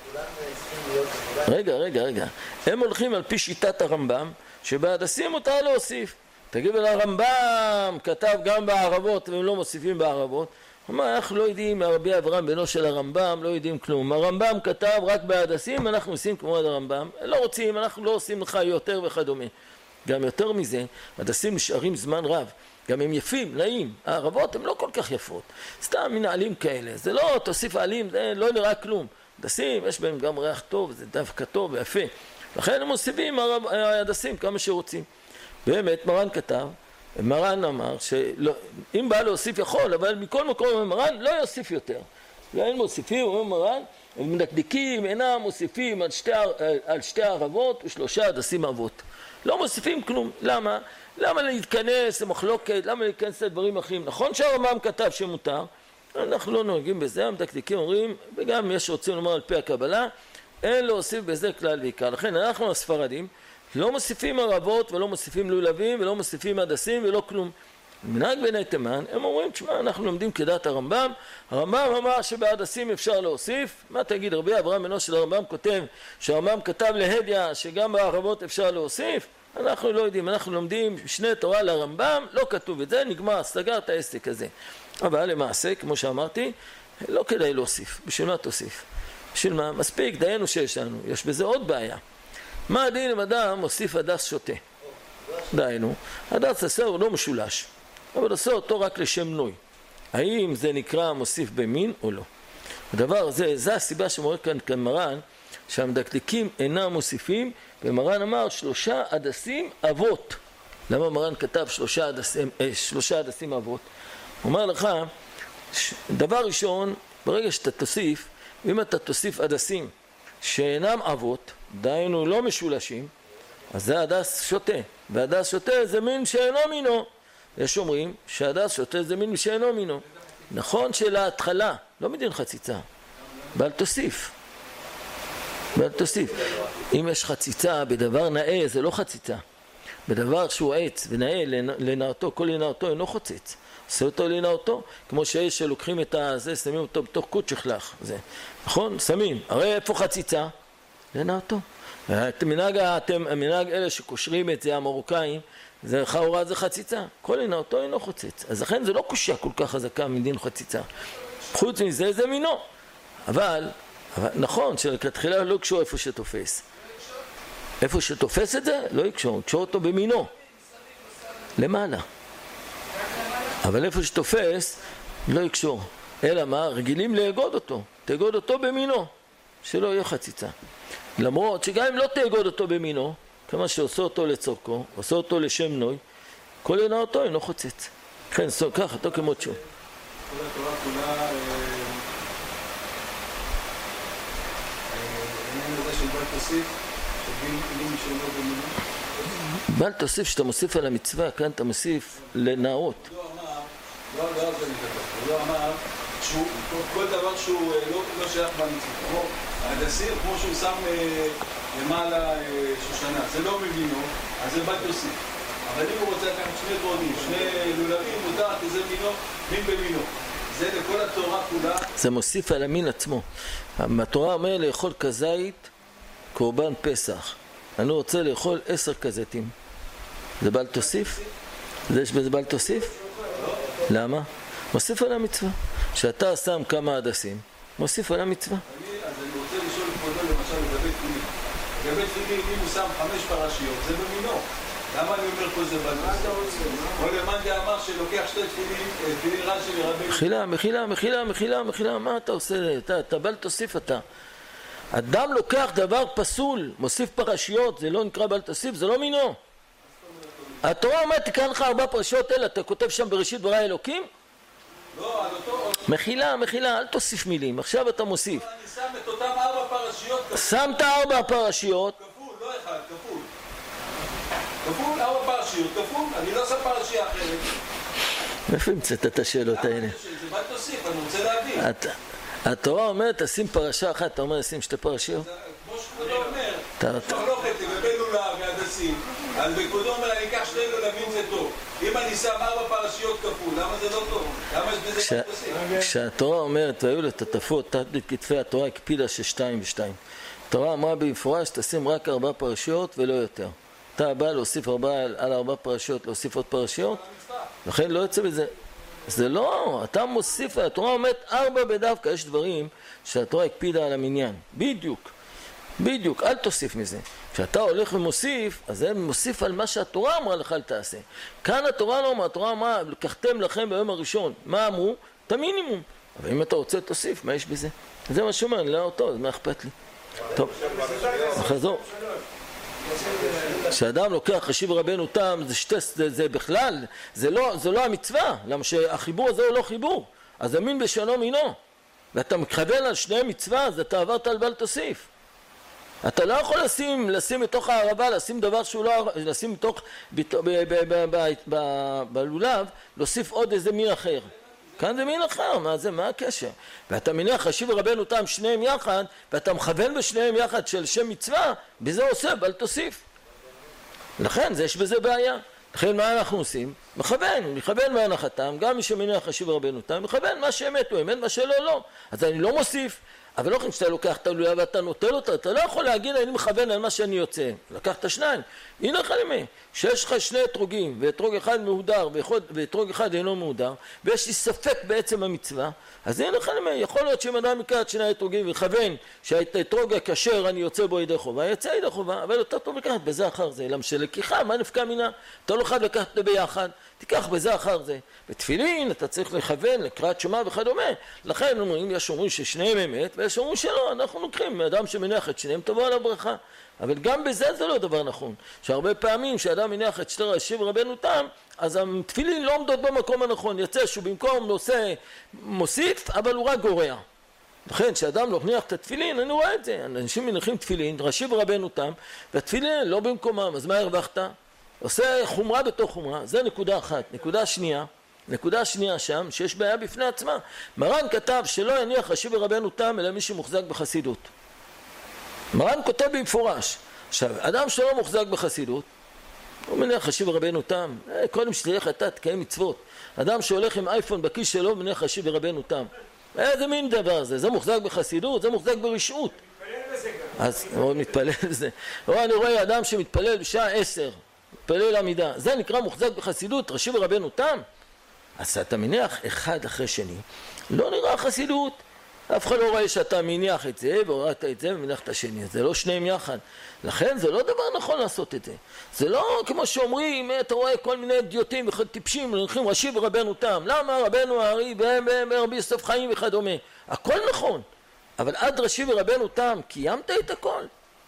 רגע, רגע, רגע. הם הולכים על פי שיטת הרמב"ם, שבהדסים מותר להוסיף. תגיד על הרמב"ם, כתב גם בערבות והם לא מוסיפים בערבות. הוא אומר, אנחנו לא יודעים, רבי אברהם בנו של הרמב"ם, לא יודעים כלום. הרמב"ם כתב רק בהדסים, אנחנו עושים כמו עד הרמב"ם. לא רוצים, אנחנו לא עושים לך יותר וכדומה. גם יותר מזה, הדסים נשארים זמן רב. גם הם יפים, נעים. הערבות הן לא כל כך יפות. סתם מנהלים כאלה. זה לא, תוסיף עלים, זה לא נראה כלום. הדסים, יש בהם גם ריח טוב, זה דווקא טוב ויפה. לכן הם מוסיפים הדסים כמה שרוצים. באמת מרן כתב, מרן אמר שאם בא להוסיף יכול, אבל מכל מקום מרן לא יוסיף יותר. ואין מוסיפים, אומר מרן, מדקדקים אינם מוסיפים על שתי, על שתי ערבות ושלושה הדסים אבות. לא מוסיפים כלום. למה? למה להתכנס למחלוקת? למה להיכנס לדברים אחרים? נכון שהרמב"ם כתב שמותר, אנחנו לא נוהגים בזה, המדקדקים אומרים, וגם יש רוצים לומר על פי הקבלה, אין להוסיף בזה כלל ועיקר. לכן אנחנו הספרדים, לא מוסיפים ערבות ולא מוסיפים לולבים ולא מוסיפים הדסים ולא כלום. מנהג בני תימן, הם אומרים, תשמע, אנחנו לומדים כדעת הרמב"ם, הרמב"ם אמר שבהדסים אפשר להוסיף. מה תגיד, רבי אברהם בנו של הרמב"ם כותב שהרמב"ם כתב להדיא שגם בערבות אפשר להוסיף? אנחנו לא יודעים, אנחנו לומדים שני תורה לרמב"ם, לא כתוב את זה, נגמר, סגר את העסק הזה. אבל למעשה, כמו שאמרתי, לא כדאי להוסיף. בשביל מה תוסיף? בשביל מה? מספיק, דיינו שיש לנו. יש בזה עוד בעיה. מה הדין אם אדם מוסיף הדס שוטה? דיינו, הדס עשה הוא לא משולש, אבל עושה אותו רק לשם נוי. האם זה נקרא מוסיף במין או לא? הדבר הזה, זה הסיבה שמורה כאן כאן מרן, שהמדקדקים אינם מוסיפים, ומרן אמר שלושה הדסים אבות. למה מרן כתב שלושה הדסים, אה, שלושה הדסים אבות? הוא אומר לך, דבר ראשון, ברגע שאתה תוסיף, אם אתה תוסיף הדסים שאינם אבות, דיינו לא משולשים, אז זה הדס שוטה, והדס שוטה זה מין שאינו מינו. יש אומרים שהדס שוטה זה מין שאינו מינו. נכון שלהתחלה, לא מדין חציצה, בל תוסיף. בל תוסיף. אם יש חציצה בדבר נאה, זה לא חציצה. בדבר שהוא עץ ונאה לנאותו, כל לנאותו אינו חוצץ. עושה אותו לנאותו, כמו שיש שלוקחים את הזה, שמים אותו בתוך קודשך לך. זה. נכון? שמים. הרי איפה חציצה? לנאותו. המנהג, המנהג אלה שקושרים את זה, המרוקאים, זה חאורה זה חציצה. כל לנאותו אינו חוצץ. אז לכן זה לא קושיה כל כך חזקה מדין חציצה. חוץ מזה זה מינו. אבל, אבל נכון שלכתחילה לא יקשור איפה שתופס. איפה שתופס את זה, לא יקשור. יקשור אותו במינו. למעלה. אבל איפה שתופס, לא יקשור. אלא מה? רגילים להגוד אותו. תגוד אותו במינו. שלא יהיה חציצה. למרות שגם אם לא תאגוד אותו במינו, כמה שעושה אותו לצורכו, עושה אותו לשם נוי, כל לנאותו אינו חוצץ. כן, כך, אותו כמות שהוא. כל התורה כולה, העניין הזה של בל תוסיף, שבין שאינו במינו. בל תוסיף שאתה מוסיף על המצווה, כאן אתה מוסיף לנאות. לא אמר, לא אמר, לא לא אמר, כל דבר שהוא לא שייך במצווה. ההדסים, כמו שהוא שם למעלה שושנה, זה לא מבינו, אז זה בל תוסיף. אבל אם הוא רוצה לקחת שני דרודים, שני לולבים, מותר, כי זה מינו, מין במינו. זה לכל התורה כולה. זה מוסיף על המין עצמו. התורה אומר לאכול כזית קורבן פסח. אני רוצה לאכול עשר כזיתים. זה בל תוסיף? זה יש בזה בל תוסיף? למה? מוסיף על המצווה. שאתה שם כמה הדסים, מוסיף על המצווה. אז אני רוצה לשאול את כבודו למשל לגבי תפילין. לגבי תפילין, אם הוא שם חמש פרשיות, זה במינו. למה אני אומר כל זה בנושא? או למאן דאמר שלוקח שתי תפילין, תפילין רע של רבי... מחילה, מחילה, מחילה, מחילה, מחילה, מה אתה עושה? אתה, אתה בל תוסיף אתה. אדם לוקח דבר פסול, מוסיף פרשיות, זה לא נקרא בל תוסיף, זה לא מינו. התורה אומרת, תקרא לך ארבע פרשיות אלה, אתה כותב שם בראשית ברא אלוקים? לא, על אותו... מחילה, מחילה, אל תוסיף מילים, עכשיו אתה מוסיף. אני שם את אותם ארבע פרשיות כפול. שמת ארבע פרשיות. כפול, לא אחד, כפול. כפול, ארבע פרשיות, כפול, אני לא שם פרשייה אחרת. מאיפה המצאת את השאלות האלה? זה מה תוסיף, אני רוצה להבין. התורה אומרת, תשים פרשה אחת, אתה אומר, לשים שתי פרשיות? כמו שכבודו אומר, מחלוקת לגבי לולב והדסים, אז בכבודו אומר, אני אקח שני לולבים זה טוב. אם אני שם ארבע פרשיות כפול, למה זה לא טוב? למה יש בזה מה תוסיף? כשהתורה אומרת, והיו לטטפות, תחת כתפי התורה, הקפידה ששתיים ושתיים. התורה אמרה במפורש, תשים רק ארבע פרשיות ולא יותר. אתה בא להוסיף ארבע, על ארבע פרשיות, להוסיף עוד פרשיות, לכן לא יוצא בזה. זה לא, אתה מוסיף, התורה אומרת ארבע בדווקא, יש דברים שהתורה הקפידה על המניין, בדיוק, בדיוק, אל תוסיף מזה. כשאתה הולך ומוסיף, אז זה מוסיף על מה שהתורה אמרה לך אל תעשה. כאן התורה לא אמרה, התורה אמרה, לקחתם לכם ביום הראשון, מה אמרו? את המינימום. אבל אם אתה רוצה תוסיף, מה יש בזה? זה מה שאומר, אני לא אותו, אז מה אכפת לי? טוב, נחזור. כשאדם לוקח חשיב רבנו תם, זה, שתי, זה, זה בכלל, זה לא, זה לא המצווה, למה שהחיבור הזה הוא לא חיבור, אז זה מין בשונו מינו, ואתה מכוון על שני מצווה, אז אתה עברת על בל תוסיף. אתה לא יכול לשים, לשים מתוך הערבה, לשים דבר שהוא לא, לשים מתוך, בלולב, להוסיף עוד איזה מין אחר. כאן זה מין אחר, מה זה, מה הקשר? ואתה מניח חשיב רבנו תם שניהם יחד, ואתה מכוון בשניהם יחד של שם מצווה, בזה עושה, בל תוסיף. לכן, זה יש בזה בעיה. לכן, מה אנחנו עושים? מכוון, מכוון מהנחתם, גם מי שמניח חשיב רבנו תם, מכוון מה שאמת הוא אמת, מה שלא לא. אז אני לא מוסיף, אבל לא יכולים שאתה לוקח את הלולב ואתה נוטל אותה, אתה לא יכול להגיד, אני מכוון על מה שאני יוצא. לקחת שניים. הנה לך למי, שיש לך שני אתרוגים, ואתרוג אחד מהודר, ואתרוג אחד אינו מהודר, ויש לי ספק בעצם המצווה, אז הנה לך למי, יכול להיות שאם אדם יקרא את שני אתרוגים ויכוון שהאתרוג הכשר אני יוצא בו ידי חובה, יצא ידי חובה, אבל יותר טוב לקחת בזה אחר זה, למה שלקיחה, מה נפקע מינה? אתה לא חייב לקחת ביחד, תיקח בזה אחר זה. בתפילין אתה צריך לכוון, לקראת שמע וכדומה. לכן אומרים, יש אומרים ששניהם אמת, ויש אומרים שלא, אנחנו לוקחים מאדם שמניח את שניהם, תבוא על הברכה. אבל גם בזה זה לא דבר נכון. שהרבה פעמים שאדם מניח את שתי חשיב רבנו תם, אז התפילין לא עומדות במקום הנכון. יצא שהוא במקום נושא מוסיף, אבל הוא רק גורע. לכן, כשאדם לא מניח את התפילין, אני רואה את זה. אנשים מניחים תפילין, חשיב רבנו תם, והתפילין לא במקומם, אז מה הרווחת? עושה חומרה בתוך חומרה, זה נקודה אחת. נקודה שנייה, נקודה שנייה שם, שיש בעיה בפני עצמה. מרן כתב שלא יניח חשיב רבנו תם, אלא מי שמוחזק בחסידות. מרן כותב במפורש. עכשיו, אדם שלא מוחזק בחסידות, הוא מניח חשיב רבנו תם, קודם שתלך אתה תקיים מצוות. אדם שהולך עם אייפון בכיס שלו, מניח חשיב רבנו תם. איזה מין דבר זה? זה מוחזק בחסידות, זה מוחזק ברשעות. אז הוא מתפלל לזה. או אני רואה אדם שמתפלל בשעה עשר, מתפלל עמידה. זה נקרא מוחזק בחסידות, חשיב רבנו תם. אז אתה מניח אחד אחרי שני, לא נראה חסידות. אף אחד לא רואה שאתה מניח את זה והורדת את זה ומניח את השני. זה לא שניהם יחד. לכן זה לא דבר נכון לעשות את זה. זה לא כמו שאומרים, אתה רואה כל מיני אידיוטים וטיפשים, מניחים רשיב רבנו תם. למה רבנו הארי ורבי יוסף חיים וכדומה? הכל נכון. אבל עד רשיב רבנו תם, קיימת את הכל.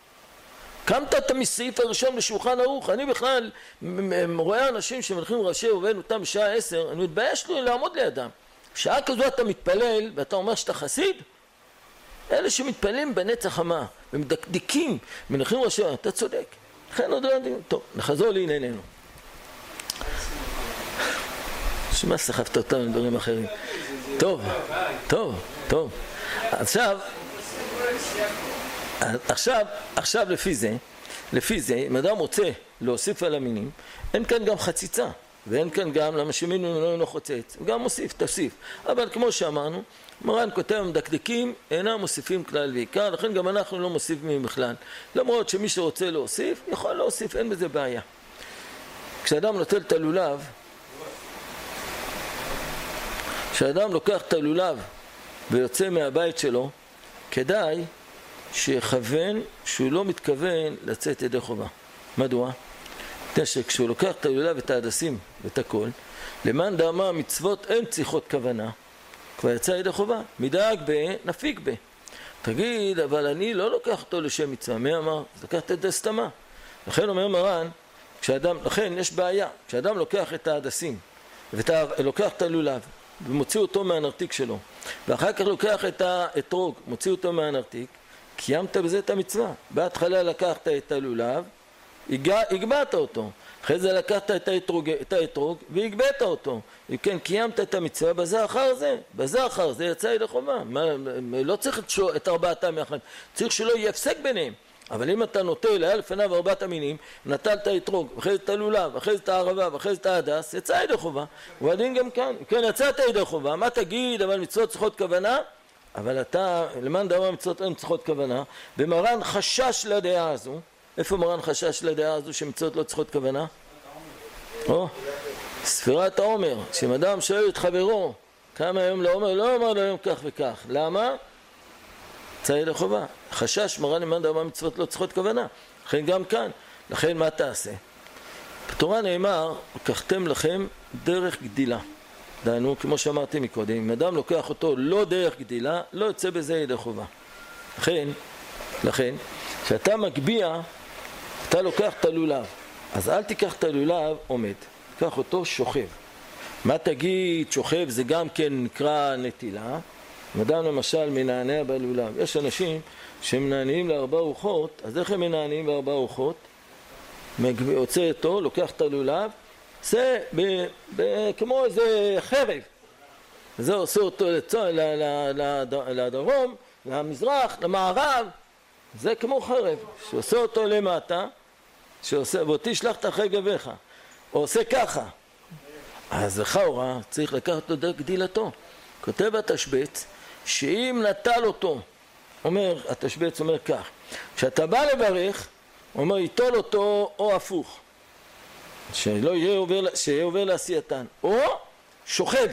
קמת את המסעיף הראשון בשולחן ערוך. אני בכלל רואה אנשים שמניחים רשיב רבנו תם בשעה עשר, אני מתבייש לי לעמוד לידם. שעה כזו אתה מתפלל ואתה אומר שאתה חסיד, אלה שמתפללים בנצח חמה ומדקדקים מנחים ראשי, אתה צודק. לכן עוד לא יודעים. טוב, נחזור לענייננו. שמה סחפת אותנו לדברים אחרים? טוב, טוב, טוב. עכשיו, עכשיו, עכשיו לפי זה, לפי זה, אם אדם רוצה להוסיף על המינים, אין כאן גם חציצה. ואין כאן גם למה שמינו לא אינו חוצץ, הוא גם מוסיף, תוסיף. אבל כמו שאמרנו, מרן כותב המדקדקים אינם מוסיפים כלל ועיקר, לכן גם אנחנו לא מוסיפים בכלל. למרות שמי שרוצה להוסיף, יכול להוסיף, אין בזה בעיה. כשאדם נוטל את הלולב, כשאדם לוקח את הלולב ויוצא מהבית שלו, כדאי שיכוון שהוא לא מתכוון לצאת ידי חובה. מדוע? תראה שכשהוא לוקח את הלולב ואת ההדסים ואת הכל, למען דאמר המצוות אין צריכות כוונה, כבר יצא ידי חובה. מדאג ב, נפיק ב. תגיד, אבל אני לא לוקח אותו לשם מצווה. מי אמר? אז לקחת את זה סתמה. לכן אומר מרן, כשאדם, לכן יש בעיה, כשאדם לוקח את ההדסים ולוקח את הלולב ומוציא אותו מהנרתיק שלו, ואחר כך לוקח את האתרוג, מוציא אותו מהנרתיק, קיימת בזה את המצווה. בהתחלה לקחת את הלולב, הגבעת אותו. אחרי זה לקחת את האתרוג, את האתרוג והגבעת אותו. וכן, קיימת את המצווה בזה אחר זה. בזה אחר זה יצא ידי חובה. מה, לא צריך את, שו, את ארבעתם יחד. צריך שלא יהיה הפסק ביניהם. אבל אם אתה נוטל, היה לפניו ארבעת המינים, נטל את האתרוג, אחרי זה את הלולב, אחרי זה את הערבה, ואחרי זה את ההדס, יצא ידי חובה. ועדין גם כאן. כן, יצאת ידי חובה. מה תגיד? אבל מצוות צריכות כוונה? אבל אתה, למען דבר מצוות אין צריכות כוונה, במרן חשש לדעה הזו. איפה מרן חשש לדעה הזו שמצוות לא צריכות כוונה? או, ספירת העומר, שאם אדם שואל את חברו כמה היום לעומר, לא אומר לו היום כך וכך. למה? יצא ידי חובה. חשש מרן למען דבר מצוות לא צריכות כוונה. לכן גם כאן. לכן מה תעשה? בתורה נאמר, לקחתם לכם דרך גדילה. דהיינו, כמו שאמרתי מקודם, אם אדם לוקח אותו לא דרך גדילה, לא יוצא בזה ידי חובה. לכן, לכן, כשאתה מגביע, אתה לוקח את הלולב. אז אל תיקח את הלולב עומד. תיקח אותו שוכב. מה תגיד שוכב? זה גם כן נקרא נטילה. אדם למשל מנענע בלולב. יש אנשים שמנענעים לארבע רוחות, אז איך הם מנענעים בארבע רוחות? יוצא אותו, לוקח את הלולב, זה ב, ב, כמו איזה חרב. זה עושה אותו לצוע, ל, ל, ל, לדרום, למזרח, למערב. זה כמו חרב, שעושה אותו למטה, שעושה, ואותי שלחת אחרי גביך. הוא עושה ככה. אז לכאורה צריך לקחת אותו דרך גדילתו. כותב התשבץ, שאם נטל אותו, אומר, התשבץ אומר כך, כשאתה בא לברך, הוא אומר, יטול אותו או הפוך. שלא יהיה עובר, שיהיה עובר לעשייתן, או שוכב.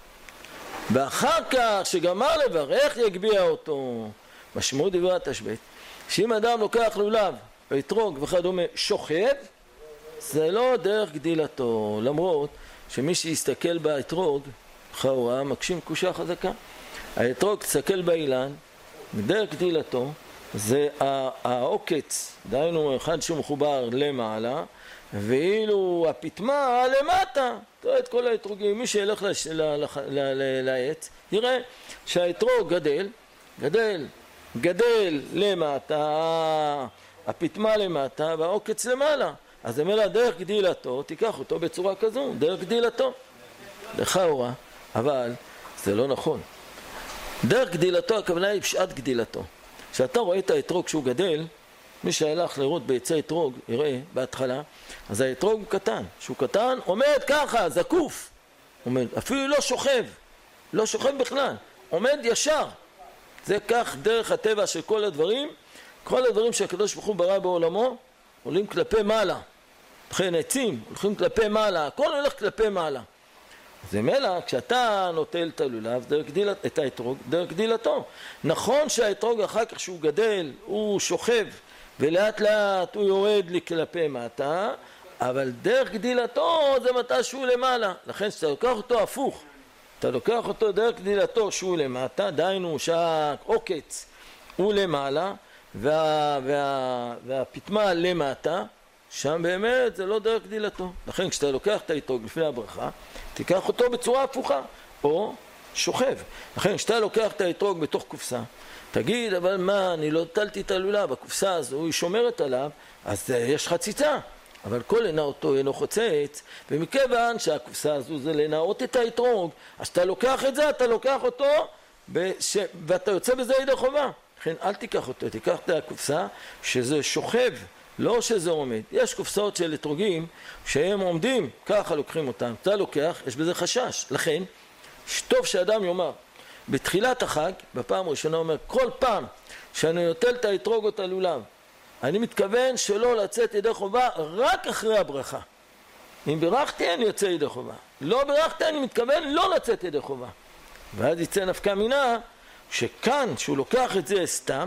ואחר כך שגמר לברך יגביע אותו. משמעות דברי התשבץ, שאם אדם לוקח לולב ואתרוג וכדומה שוכב, זה לא דרך גדילתו, למרות שמי שיסתכל באתרוג, חאורה, מקשים קושה חזקה. האתרוג תסתכל באילן, דרך גדילתו, זה העוקץ, דהיינו אחד שמחובר למעלה, ואילו הפתמה למטה. תראה את כל האתרוגים, מי שילך לעץ, יראה שהאתרוג גדל, גדל, גדל למטה, הפתמה למטה והעוקץ למעלה. אז אמר לה, דרך גדילתו, תיקח אותו בצורה כזו, דרך גדילתו. לכאורה, אבל זה לא נכון. דרך גדילתו, הכוונה היא פשעת גדילתו. כשאתה רואה את האתרוג שהוא גדל, מי שהלך לראות ביצי אתרוג, יראה בהתחלה, אז האתרוג הוא קטן. שהוא קטן, עומד ככה, זקוף. עומד, אפילו לא שוכב, לא שוכב בכלל, עומד ישר. זה כך דרך הטבע של כל הדברים. כל הדברים שהקדוש ברוך הוא ברא בעולמו, עולים כלפי מעלה. לכן עצים, הולכים כלפי מעלה, הכל הולך כלפי מעלה. זה מלא, כשאתה נוטל את הלולב, דרך גדילת, את האתרוג, דרך גדילתו. נכון שהאתרוג אחר כך שהוא גדל, הוא שוכב, ולאט לאט הוא יורד לי כלפי מטה, אבל דרך גדילתו זה מתי שהוא למעלה. לכן כשאתה לוקח אותו הפוך, אתה לוקח אותו דרך גדילתו שהוא למטה, דהיינו שהעוקץ הוא למעלה, וה, וה, והפתמה למטה, שם באמת זה לא דרך גדילתו. לכן כשאתה לוקח את האתרוג לפני הברכה, תיקח אותו בצורה הפוכה, או שוכב. לכן כשאתה לוקח את האתרוג בתוך קופסה, תגיד, אבל מה, אני לא טלתי את הלולב, הקופסה הזו היא שומרת עליו, אז יש חציצה. אבל כל לנאותו אינו חוצץ, ומכיוון שהקופסה הזו זה לנאות את האתרוג, אז אתה לוקח את זה, אתה לוקח אותו, בש... ואתה יוצא בזה ידי חובה. לכן אל תיקח אותו, תיקח את הקופסה שזה שוכב, לא שזה עומד. יש קופסאות של אתרוגים שהם עומדים, ככה לוקחים אותם. אתה לוקח, יש בזה חשש. לכן, טוב שאדם יאמר, בתחילת החג, בפעם הראשונה אומר, כל פעם שאני נוטל את האתרוג או את הלולב, אני מתכוון שלא לצאת ידי חובה רק אחרי הברכה. אם ברכתי אני יוצא ידי חובה. לא ברכתי אני מתכוון לא לצאת ידי חובה. ואז יצא נפקא מינה, שכאן שהוא לוקח את זה סתם,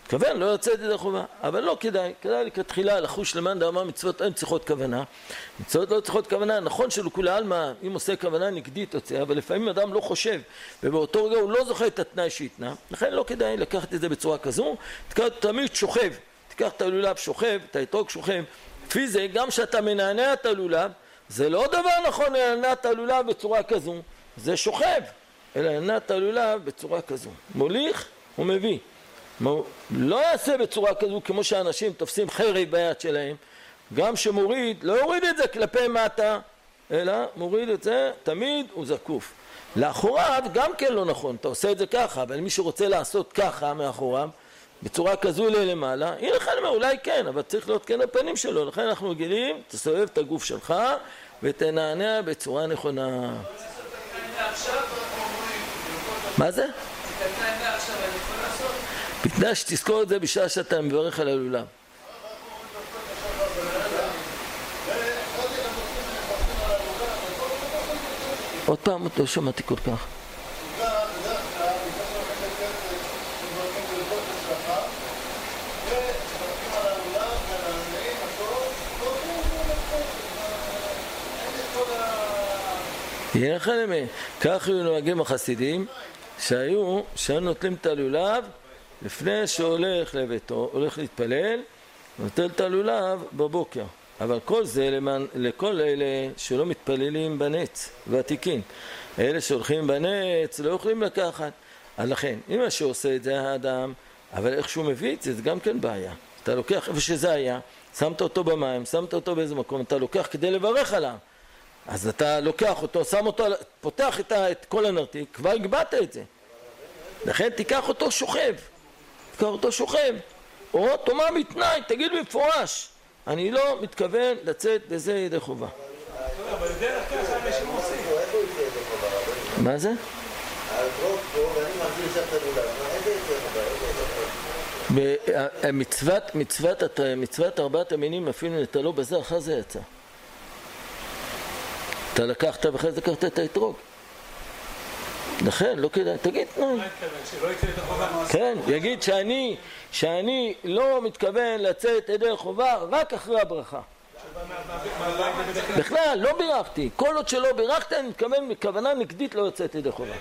כוון לא יוצאת ידי חובה, אבל לא כדאי, כדאי לכתחילה לחוש למען דאמר מצוות אין צריכות כוונה. מצוות לא צריכות כוונה, נכון שלכולי עלמא אם עושה כוונה נגדית יוצא, אבל לפעמים אדם לא חושב ובאותו רגע הוא לא זוכר את התנאי שהתנה, לכן לא כדאי לקחת את זה בצורה כזו. תקח תמיד שוכב, תיקח את הלולב שוכב, את האתרוג שוכב, לפי זה גם שאתה מנענע את הלולב, זה לא דבר נכון לנענע את הלולב בצורה כזו, זה שוכב, אלא לנענע את הלולב בצורה כזו, מוליך ומביא. לא יעשה בצורה כזו כמו שאנשים תופסים חרב ביד שלהם, גם שמוריד, לא יוריד את זה כלפי מטה, אלא מוריד את זה, תמיד הוא זקוף. לאחוריו גם כן לא נכון, אתה עושה את זה ככה, אבל מי שרוצה לעשות ככה מאחוריו, בצורה כזו ללמעלה, הנה לכן אולי כן, אבל צריך להיות כן הפנים שלו, לכן אנחנו רגילים, תסובב את הגוף שלך ותנענע בצורה נכונה. מה זה? בתנאי שתזכור את זה בשעה שאתה מברך על הלולב. עוד פעם, לא שמעתי כל כך. יהיה לכם אמת. כך היו נוהגים החסידים שהיו, שהיו נוטלים את הלולב לפני שהולך לביתו, הולך להתפלל, נוטל את הלולב בבוקר. אבל כל זה למען, לכל אלה שלא מתפללים בנץ, ותיקין. אלה שהולכים בנץ לא יכולים לקחת. אז לכן, אם מה שעושה את זה האדם, אבל איך שהוא מביא את זה, זה גם כן בעיה. אתה לוקח איפה שזה היה, שמת אותו במים, שמת אותו באיזה מקום, אתה לוקח כדי לברך עליו. אז אתה לוקח אותו, שם אותו, פותח את, את כל הנרתיק, כבר הגבעת את זה. לכן תיקח אותו שוכב. תיקח אותו שוכב. או תאמר מתנאי, תגיד במפורש. אני לא מתכוון לצאת בזה ידי חובה. אבל דרך ככה אנשים עושים. מה זה? מצוות, מצוות, מצוות ארבעת המינים אפילו נטלו בזה, אחר זה יצא. אתה לקחת ואחרי זה לקחת את האתרוג. לכן, לא כדאי, תגיד, נו. כן, יגיד שאני, שאני לא מתכוון לצאת ידי חובה רק אחרי הברכה. בכלל, לא בירכתי. כל עוד שלא בירכתי, אני מתכוון מכוונה נגדית לא יוצאת ידי חובה.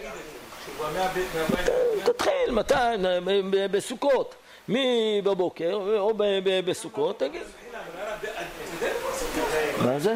תתחיל, מתי? בסוכות. מי בבוקר או בסוכות, תגיד. מה זה?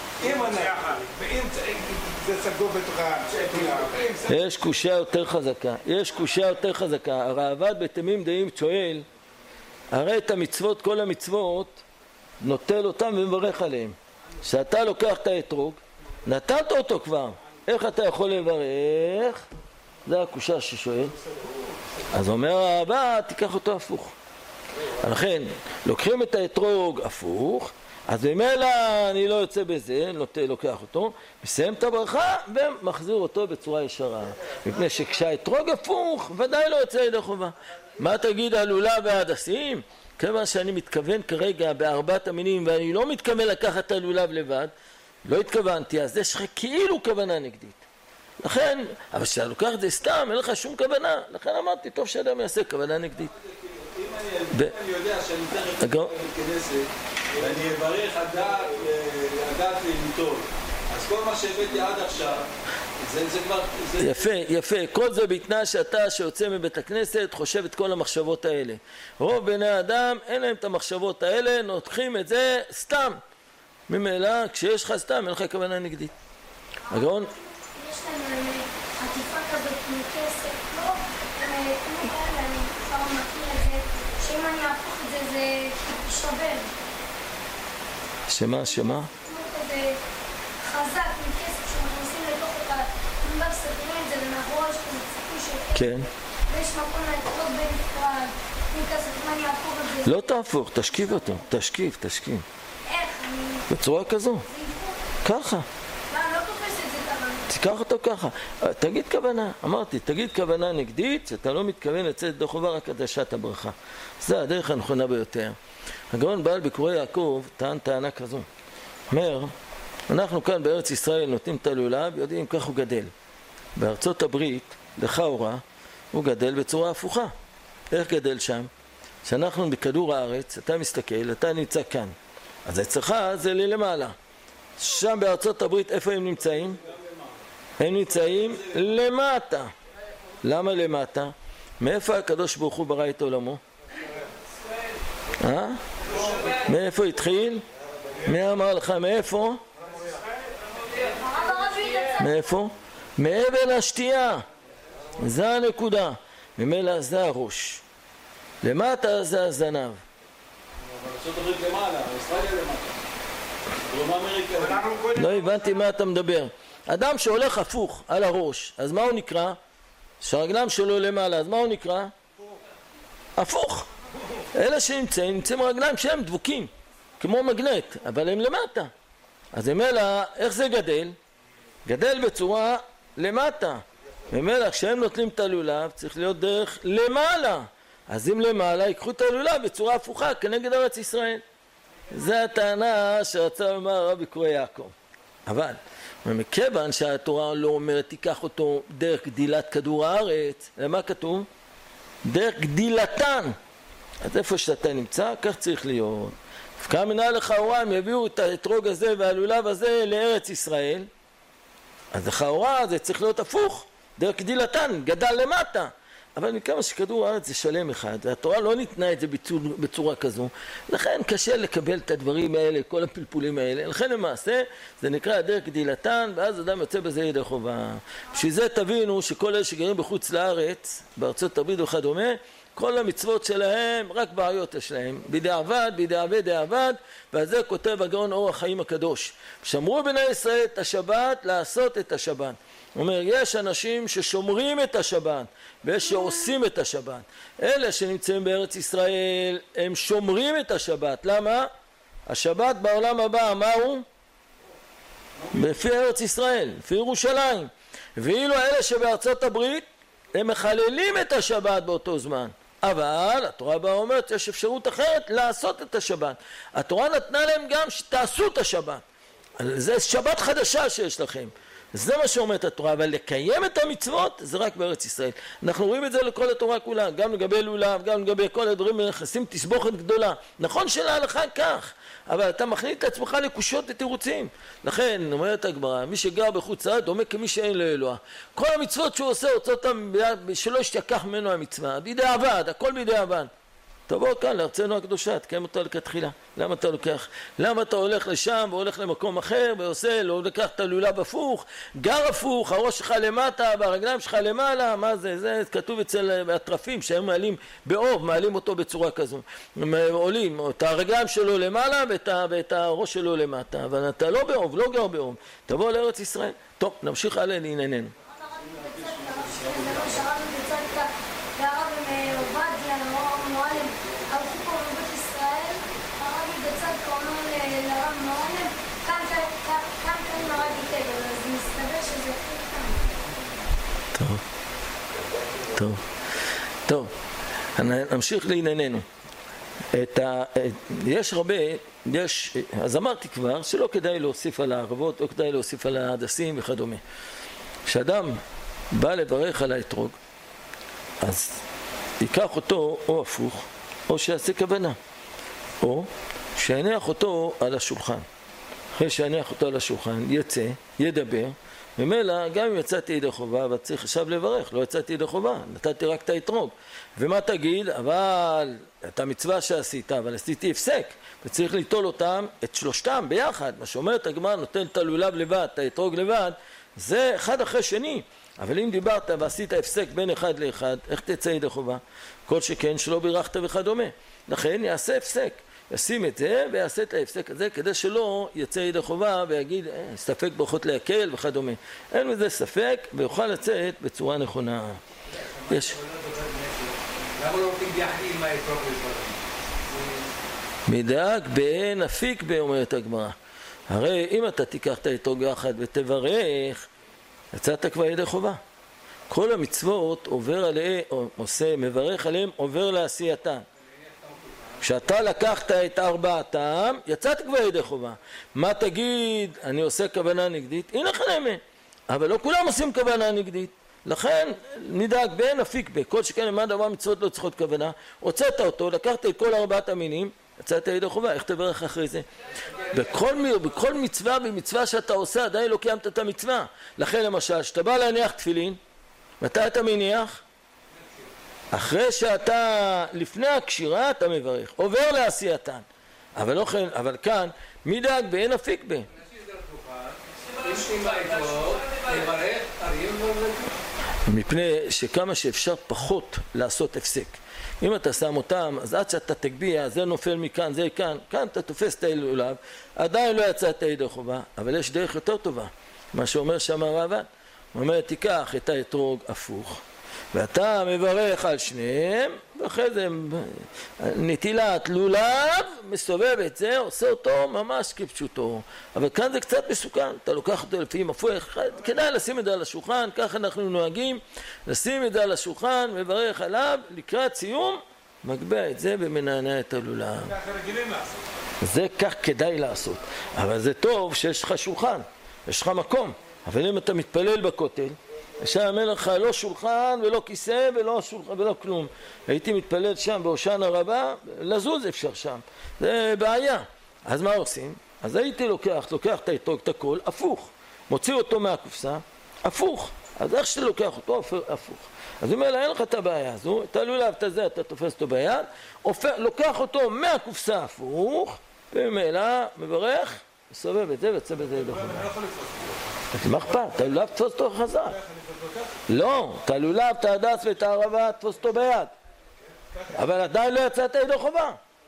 יש קושיה יותר חזקה, יש קושיה יותר חזקה. הראב"ד בתמים דעים שואל, הרי את המצוות, כל המצוות, נוטל אותם ומברך עליהם. שאתה לוקח את האתרוג, נתת אותו כבר, איך אתה יכול לברך? זה הקושיה ששואל. אז אומר הראב"ד, תיקח אותו הפוך. לכן, לוקחים את האתרוג הפוך, אז במילא אני לא יוצא בזה, לוקח אותו, מסיים את הברכה ומחזיר אותו בצורה ישרה. מפני שכשהאתרוג הפוך, ודאי לא יוצא ידי חובה. מה תגיד הלולב וההדסים? כיוון שאני מתכוון כרגע בארבעת המינים, ואני לא מתכוון לקחת את הלולב לבד, לא התכוונתי, אז יש לך כאילו כוונה נגדית. לכן, אבל כשאתה לוקח את זה סתם, אין לך שום כוונה. לכן אמרתי, טוב שאדם יעשה כוונה נגדית. אם אני יודע שאני תכף מתכנסת, ואני אברך הדעת לימטול, אז כל מה שהבאתי עד עכשיו, זה כבר... יפה, יפה. כל זה בתנאי שאתה שיוצא מבית הכנסת חושב את כל המחשבות האלה. רוב בני האדם אין להם את המחשבות האלה, נותחים את זה סתם. ממילא, כשיש לך סתם, אין לך כוונה נגדית. הגאון? יש להם עטיפה כזאת מכסף, לא? כמו כאלה, אני כבר מכיר את זה, שאם אני אהפוך את זה, זה יישבר. שמה, שמה? כמו כזה חזק מכסף שמכניסים לתוך את המלב סגרים את זה ומאחורי יש כזה ציפוי של כסף. כן. ויש מקום להתחות בנפרד, מכסף, אם אני אהפוך את זה... לא תהפוך, תשכיב אותו, תשכיב, תשכיב. איך? אני... בצורה כזו. ככה. תיקח אותו ככה, תגיד כוונה, אמרתי, תגיד כוונה נגדית, שאתה לא מתכוון לצאת ידי חובה רק קדשת הברכה. זה הדרך הנכונה ביותר. הגאון בעל ביקורי יעקב טען טענה כזו. אומר, אנחנו כאן בארץ ישראל נותנים את הלולב, יודעים כך הוא גדל. בארצות הברית, לכאורה, הוא גדל בצורה הפוכה. איך גדל שם? שאנחנו בכדור הארץ, אתה מסתכל, אתה נמצא כאן, אז אצלך זה ללמעלה. שם בארצות הברית איפה הם נמצאים? הם נמצאים למטה. למה למטה? מאיפה הקדוש ברוך הוא ברא את עולמו? אה? מאיפה התחיל? מי אמר לך מאיפה? מאיפה? מעבר לשתייה. זה הנקודה. ממילא זה הראש. למטה זה הזנב. ארצות הברית למעלה, ישראל למטה. דרום אמריקה. לא הבנתי מה אתה מדבר. אדם שהולך הפוך על הראש, אז מה הוא נקרא? שהרגלם שלו למעלה, אז מה הוא נקרא? הפוך. אלה שנמצאים, נמצאים רגליים שהם דבוקים, כמו מגנט, אבל הם למטה. אז ממילא, איך זה גדל? גדל בצורה למטה. ממילא, כשהם נוטלים את הלולב, צריך להיות דרך למעלה. אז אם למעלה, ייקחו את הלולב בצורה הפוכה, כנגד ארץ ישראל. זה הטענה שרצה לומר רבי קרוי יעקב. אבל, מכיוון שהתורה לא אומרת, תיקח אותו דרך גדילת כדור הארץ, למה כתוב? דרך גדילתן. אז איפה שאתה נמצא, כך צריך להיות. דווקא מנהל לכאורה, הם יביאו את האתרוג הזה והלולב הזה לארץ ישראל. אז לכאורה זה צריך להיות הפוך, דרך גדילתן, גדל למטה. אבל מכמה שכדור הארץ זה שלם אחד, והתורה לא ניתנה את זה בצורה, בצורה כזו, לכן קשה לקבל את הדברים האלה, כל הפלפולים האלה, לכן למעשה זה נקרא דרך גדילתן, ואז אדם יוצא בזה ידי חובה. בשביל זה תבינו שכל אלה שגרים בחוץ לארץ, בארצות הברית וכדומה, כל המצוות שלהם רק בעיות יש להם, בדיעבד, בדיעבד, דיעבד, ועל זה כותב הגאון אור החיים הקדוש. שמרו בני ישראל את השבת, לעשות את השבת. הוא אומר, יש אנשים ששומרים את השבת, ויש שעושים את השבת. אלה שנמצאים בארץ ישראל, הם שומרים את השבת. למה? השבת בעולם הבא, מה הוא? בפי ארץ ישראל, לפי ירושלים. ואילו אלה שבארצות הברית, הם מחללים את השבת באותו זמן. אבל התורה באה אומרת, יש אפשרות אחרת לעשות את השבת. התורה נתנה להם גם שתעשו את השבת. זה שבת חדשה שיש לכם. זה מה שאומרת התורה, אבל לקיים את המצוות זה רק בארץ ישראל. אנחנו רואים את זה לכל התורה כולה, גם לגבי לולב, גם לגבי כל הדברים, נכנסים תסבוכת גדולה. נכון שלהלכה כך, אבל אתה מכניס את עצמך לקושות ותירוצים. לכן, אומרת הגמרא, מי שגר בחוץ לארץ דומה כמי שאין לו אלוה. כל המצוות שהוא עושה, עושה אותם שלא ישתכח ממנו המצווה. בידי עבד, הכל בידי עבד. תבוא כאן לארצנו הקדושה, תקיים אותה לכתחילה. למה אתה לוקח? למה אתה הולך לשם והולך למקום אחר ועושה, לא לקח את הלולב הפוך, גר הפוך, הראש שלך למטה והרגליים שלך למעלה, מה זה? זה כתוב אצל הטרפים שהם מעלים באוב, מעלים אותו בצורה כזו. הם עולים את הרגליים שלו למעלה ואת, ואת הראש שלו למטה, אבל אתה לא באוב, לא גר באוב. תבוא לארץ ישראל. טוב, נמשיך הלאה לענייננו. טוב, טוב, טוב, נמשיך לענייננו. את ה... יש הרבה, יש, אז אמרתי כבר שלא כדאי להוסיף על הערבות, לא כדאי להוסיף על ההדסים וכדומה. כשאדם בא לברך על האתרוג, אז ייקח אותו או הפוך, או שיעשה כוונה, או שיניח אותו על השולחן. אחרי שיניח אותו על השולחן, יצא, ידבר, ממילא גם אם יצאתי ידי חובה, אבל צריך עכשיו לברך, לא יצאתי ידי חובה, נתתי רק את האתרוג. ומה תגיד? אבל את המצווה שעשית, אבל עשיתי הפסק, וצריך ליטול אותם, את שלושתם ביחד. מה שאומרת הגמרא, נותן את הלולב לבד, את האתרוג לבד, זה אחד אחרי שני. אבל אם דיברת ועשית הפסק בין אחד לאחד, איך תצא ידי חובה? כל שכן שלא בירכת וכדומה. לכן יעשה הפסק. ישים את זה ויעשה את ההפסק הזה כדי שלא יצא ידי חובה ויגיד אה, ספק ברכות להקל וכדומה. אין מזה ספק ויוכל לצאת בצורה נכונה. יש. למה לא עובדים ביחד עם האתרוג ודברים? מדאג באין אפיק באומרת הגמרא. הרי אם אתה תיקח את האתרוג יחד ותברך, יצאת כבר ידי חובה. כל המצוות עובר עליהם, עושה, מברך עליהם, עובר לעשייתן. כשאתה לקחת את ארבעתם, יצאת כבר ידי חובה. מה תגיד? אני עושה כוונה נגדית? הנה חלמה. אבל לא כולם עושים כוונה נגדית. לכן נדאג בין אפיק בה, כל שכן למען דבר מצוות לא צריכות כוונה, הוצאת אותו, לקחת את כל ארבעת המינים, יצאת ידי חובה, איך תברך אחרי זה? בכל, בכל מצווה ומצווה שאתה עושה עדיין לא קיימת את המצווה. לכן למשל, שאתה בא להניח תפילין, מתי אתה מניח? אחרי שאתה, לפני הקשירה אתה מברך, עובר לעשייתן. אבל לא כן, אבל כאן, מי דאג באין אפיק בה? מפני שכמה שאפשר פחות לעשות הפסק. אם אתה שם אותם, אז עד שאתה תגביע, זה נופל מכאן, זה כאן, כאן אתה תופס את הילולב, עדיין לא יצאת ידי חובה, אבל יש דרך יותר טובה, מה שאומר שם הרעב"ד. הוא אומר, תיקח את האתרוג הפוך, ואתה מברך על שניהם, ואחרי זה נטילת לולב, מסובב את זה, עושה אותו ממש כפשוטו. אבל כאן זה קצת מסוכן, אתה לוקח אותו לפעמים הפוך, כדאי לשים את זה על השולחן, ככה אנחנו נוהגים, לשים את זה על השולחן, מברך עליו, לקראת סיום, מגבע את זה ומנענע את הלולב. זה כך כדאי לעשות, אבל זה טוב שיש לך שולחן, יש לך מקום, אבל אם אתה מתפלל בכותל, שם אין לך לא שולחן ולא כיסא ולא שולחן ולא כלום. הייתי מתפלל שם בהושענא רבה, לזוז אפשר שם, זה בעיה. אז מה עושים? אז הייתי לוקח, לוקח את האתרוג, את הכל, הפוך, מוציא אותו מהקופסה, הפוך. אז איך שאתה לוקח אותו, הפוך. אז הוא אומר לה, אין לך את הבעיה הזו, את הלולב, את הזה, אתה תופס אותו ביד, לוקח אותו מהקופסה הפוך, וממילא מברך, מסובב את זה ויוצא בזה ידו חובה. אז מה אכפת? אתה לולב תפוס אותו חזק. לא, אתה לולב, את ההדס ואת הערבה תפוס אותו ביד. אבל עדיין לא יצאת ידו חובה.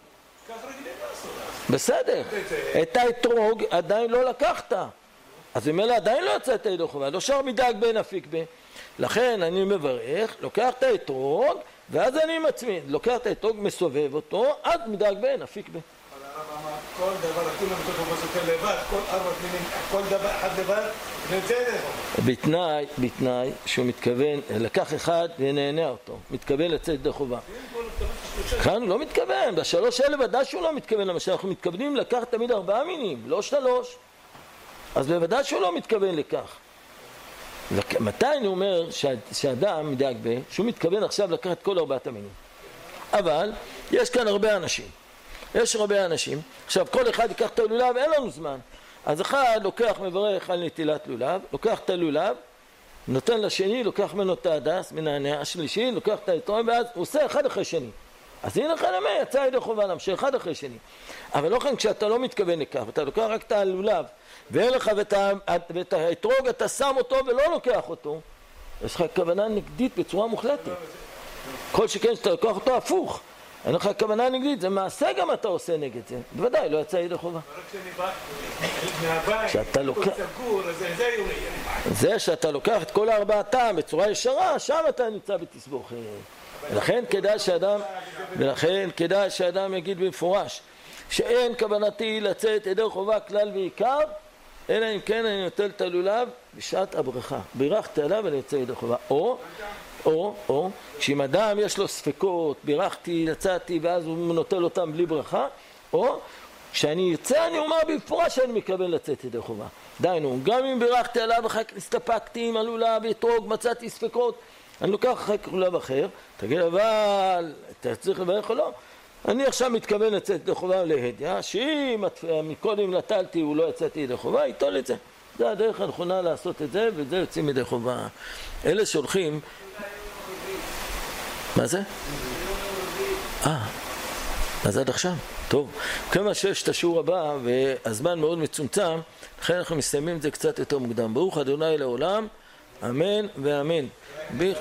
בסדר. את האתרוג עדיין לא לקחת. אז אם אלה עדיין לא יצאת ידו חובה, לא שר מדאג בין אפיק בה. לכן אני מברך, לוקח את האתרוג, ואז אני מצמיד. לוקח את האתרוג, מסובב אותו, עד מדאג בין אפיק בה. כל דבר, כולם בתוך המסוכן לבד, כל ארבע מינים, כל דבר אחד לבד, נמצא לך. בתנאי, בתנאי שהוא מתכוון, לקח אחד ונהנה אותו, מתכוון לצאת ידי חובה. כאן הוא לא מתכוון, בשלוש האלה ודאי שהוא לא מתכוון, למשל אנחנו מתכוונים לקחת תמיד ארבעה מינים, לא שלוש. אז בוודאי שהוא לא מתכוון לכך. מתי אני אומר שאדם מדאג בה, שהוא מתכוון עכשיו לקחת כל ארבעת המינים. אבל יש כאן הרבה אנשים. יש הרבה אנשים, עכשיו כל אחד ייקח את הלולב, אין לנו זמן. אז אחד לוקח מברך על נטילת לולב, לוקח את הלולב, נותן לשני, לוקח ממנו את ההדס, מנענע, השלישי, לוקח את האתרוג, ואז הוא עושה אחד אחרי שני. אז הנה לך למה, יצא ידי חובה להמשיך אחד אחרי שני. אבל לא כאן כשאתה לא מתכוון לכך, אתה לוקח רק את הלולב, ואין לך ואת האתרוג, אתה שם אותו ולא לוקח אותו, יש לך כוונה נגדית בצורה מוחלטת. כל שכן שאתה לוקח אותו הפוך, אין לך כוונה נגדית, זה מעשה גם אתה עושה נגד זה. בוודאי, לא יצא ידי חובה. שאתה לוקח... זה שאתה לוקח את כל ארבעתם בצורה ישרה, שם אתה נמצא בתסבוך. ולכן כדאי שאדם, ולכן כדאי שאדם יגיד במפורש, שאין כוונתי לצאת ידי חובה כלל ועיקר, אלא אם כן אני נוטל את הלולב בשעת הברכה. בירכתי עליו ואני יוצא ידי חובה. או... או, או, כשאם אדם יש לו ספקות, בירכתי, יצאתי, ואז הוא נוטל אותם בלי ברכה, או, כשאני יוצא אני אומר במפורש שאני מקבל לצאת ידי חובה. דיינו, גם אם בירכתי עליו, אחר כך הסתפקתי עם הלולב ואתרוג, מצאתי ספקות, אני לוקח אחר כך לולב אחר, תגיד, אבל, אתה צריך לברך או לא? אני עכשיו מתכוון לצאת ידי חובה להדיה, שאם מקודם נטלתי הוא לא יצאתי ידי חובה, יטול את זה. זה הדרך הנכונה לעשות את זה, וזה יוצאים ידי חובה. אלה שהולכים... מה זה? אה, אז עד עכשיו. טוב. כמה שיש את השיעור הבא, והזמן מאוד מצומצם, לכן אנחנו מסיימים את זה קצת יותר מוקדם. ברוך ה' לעולם, אמן ואמן.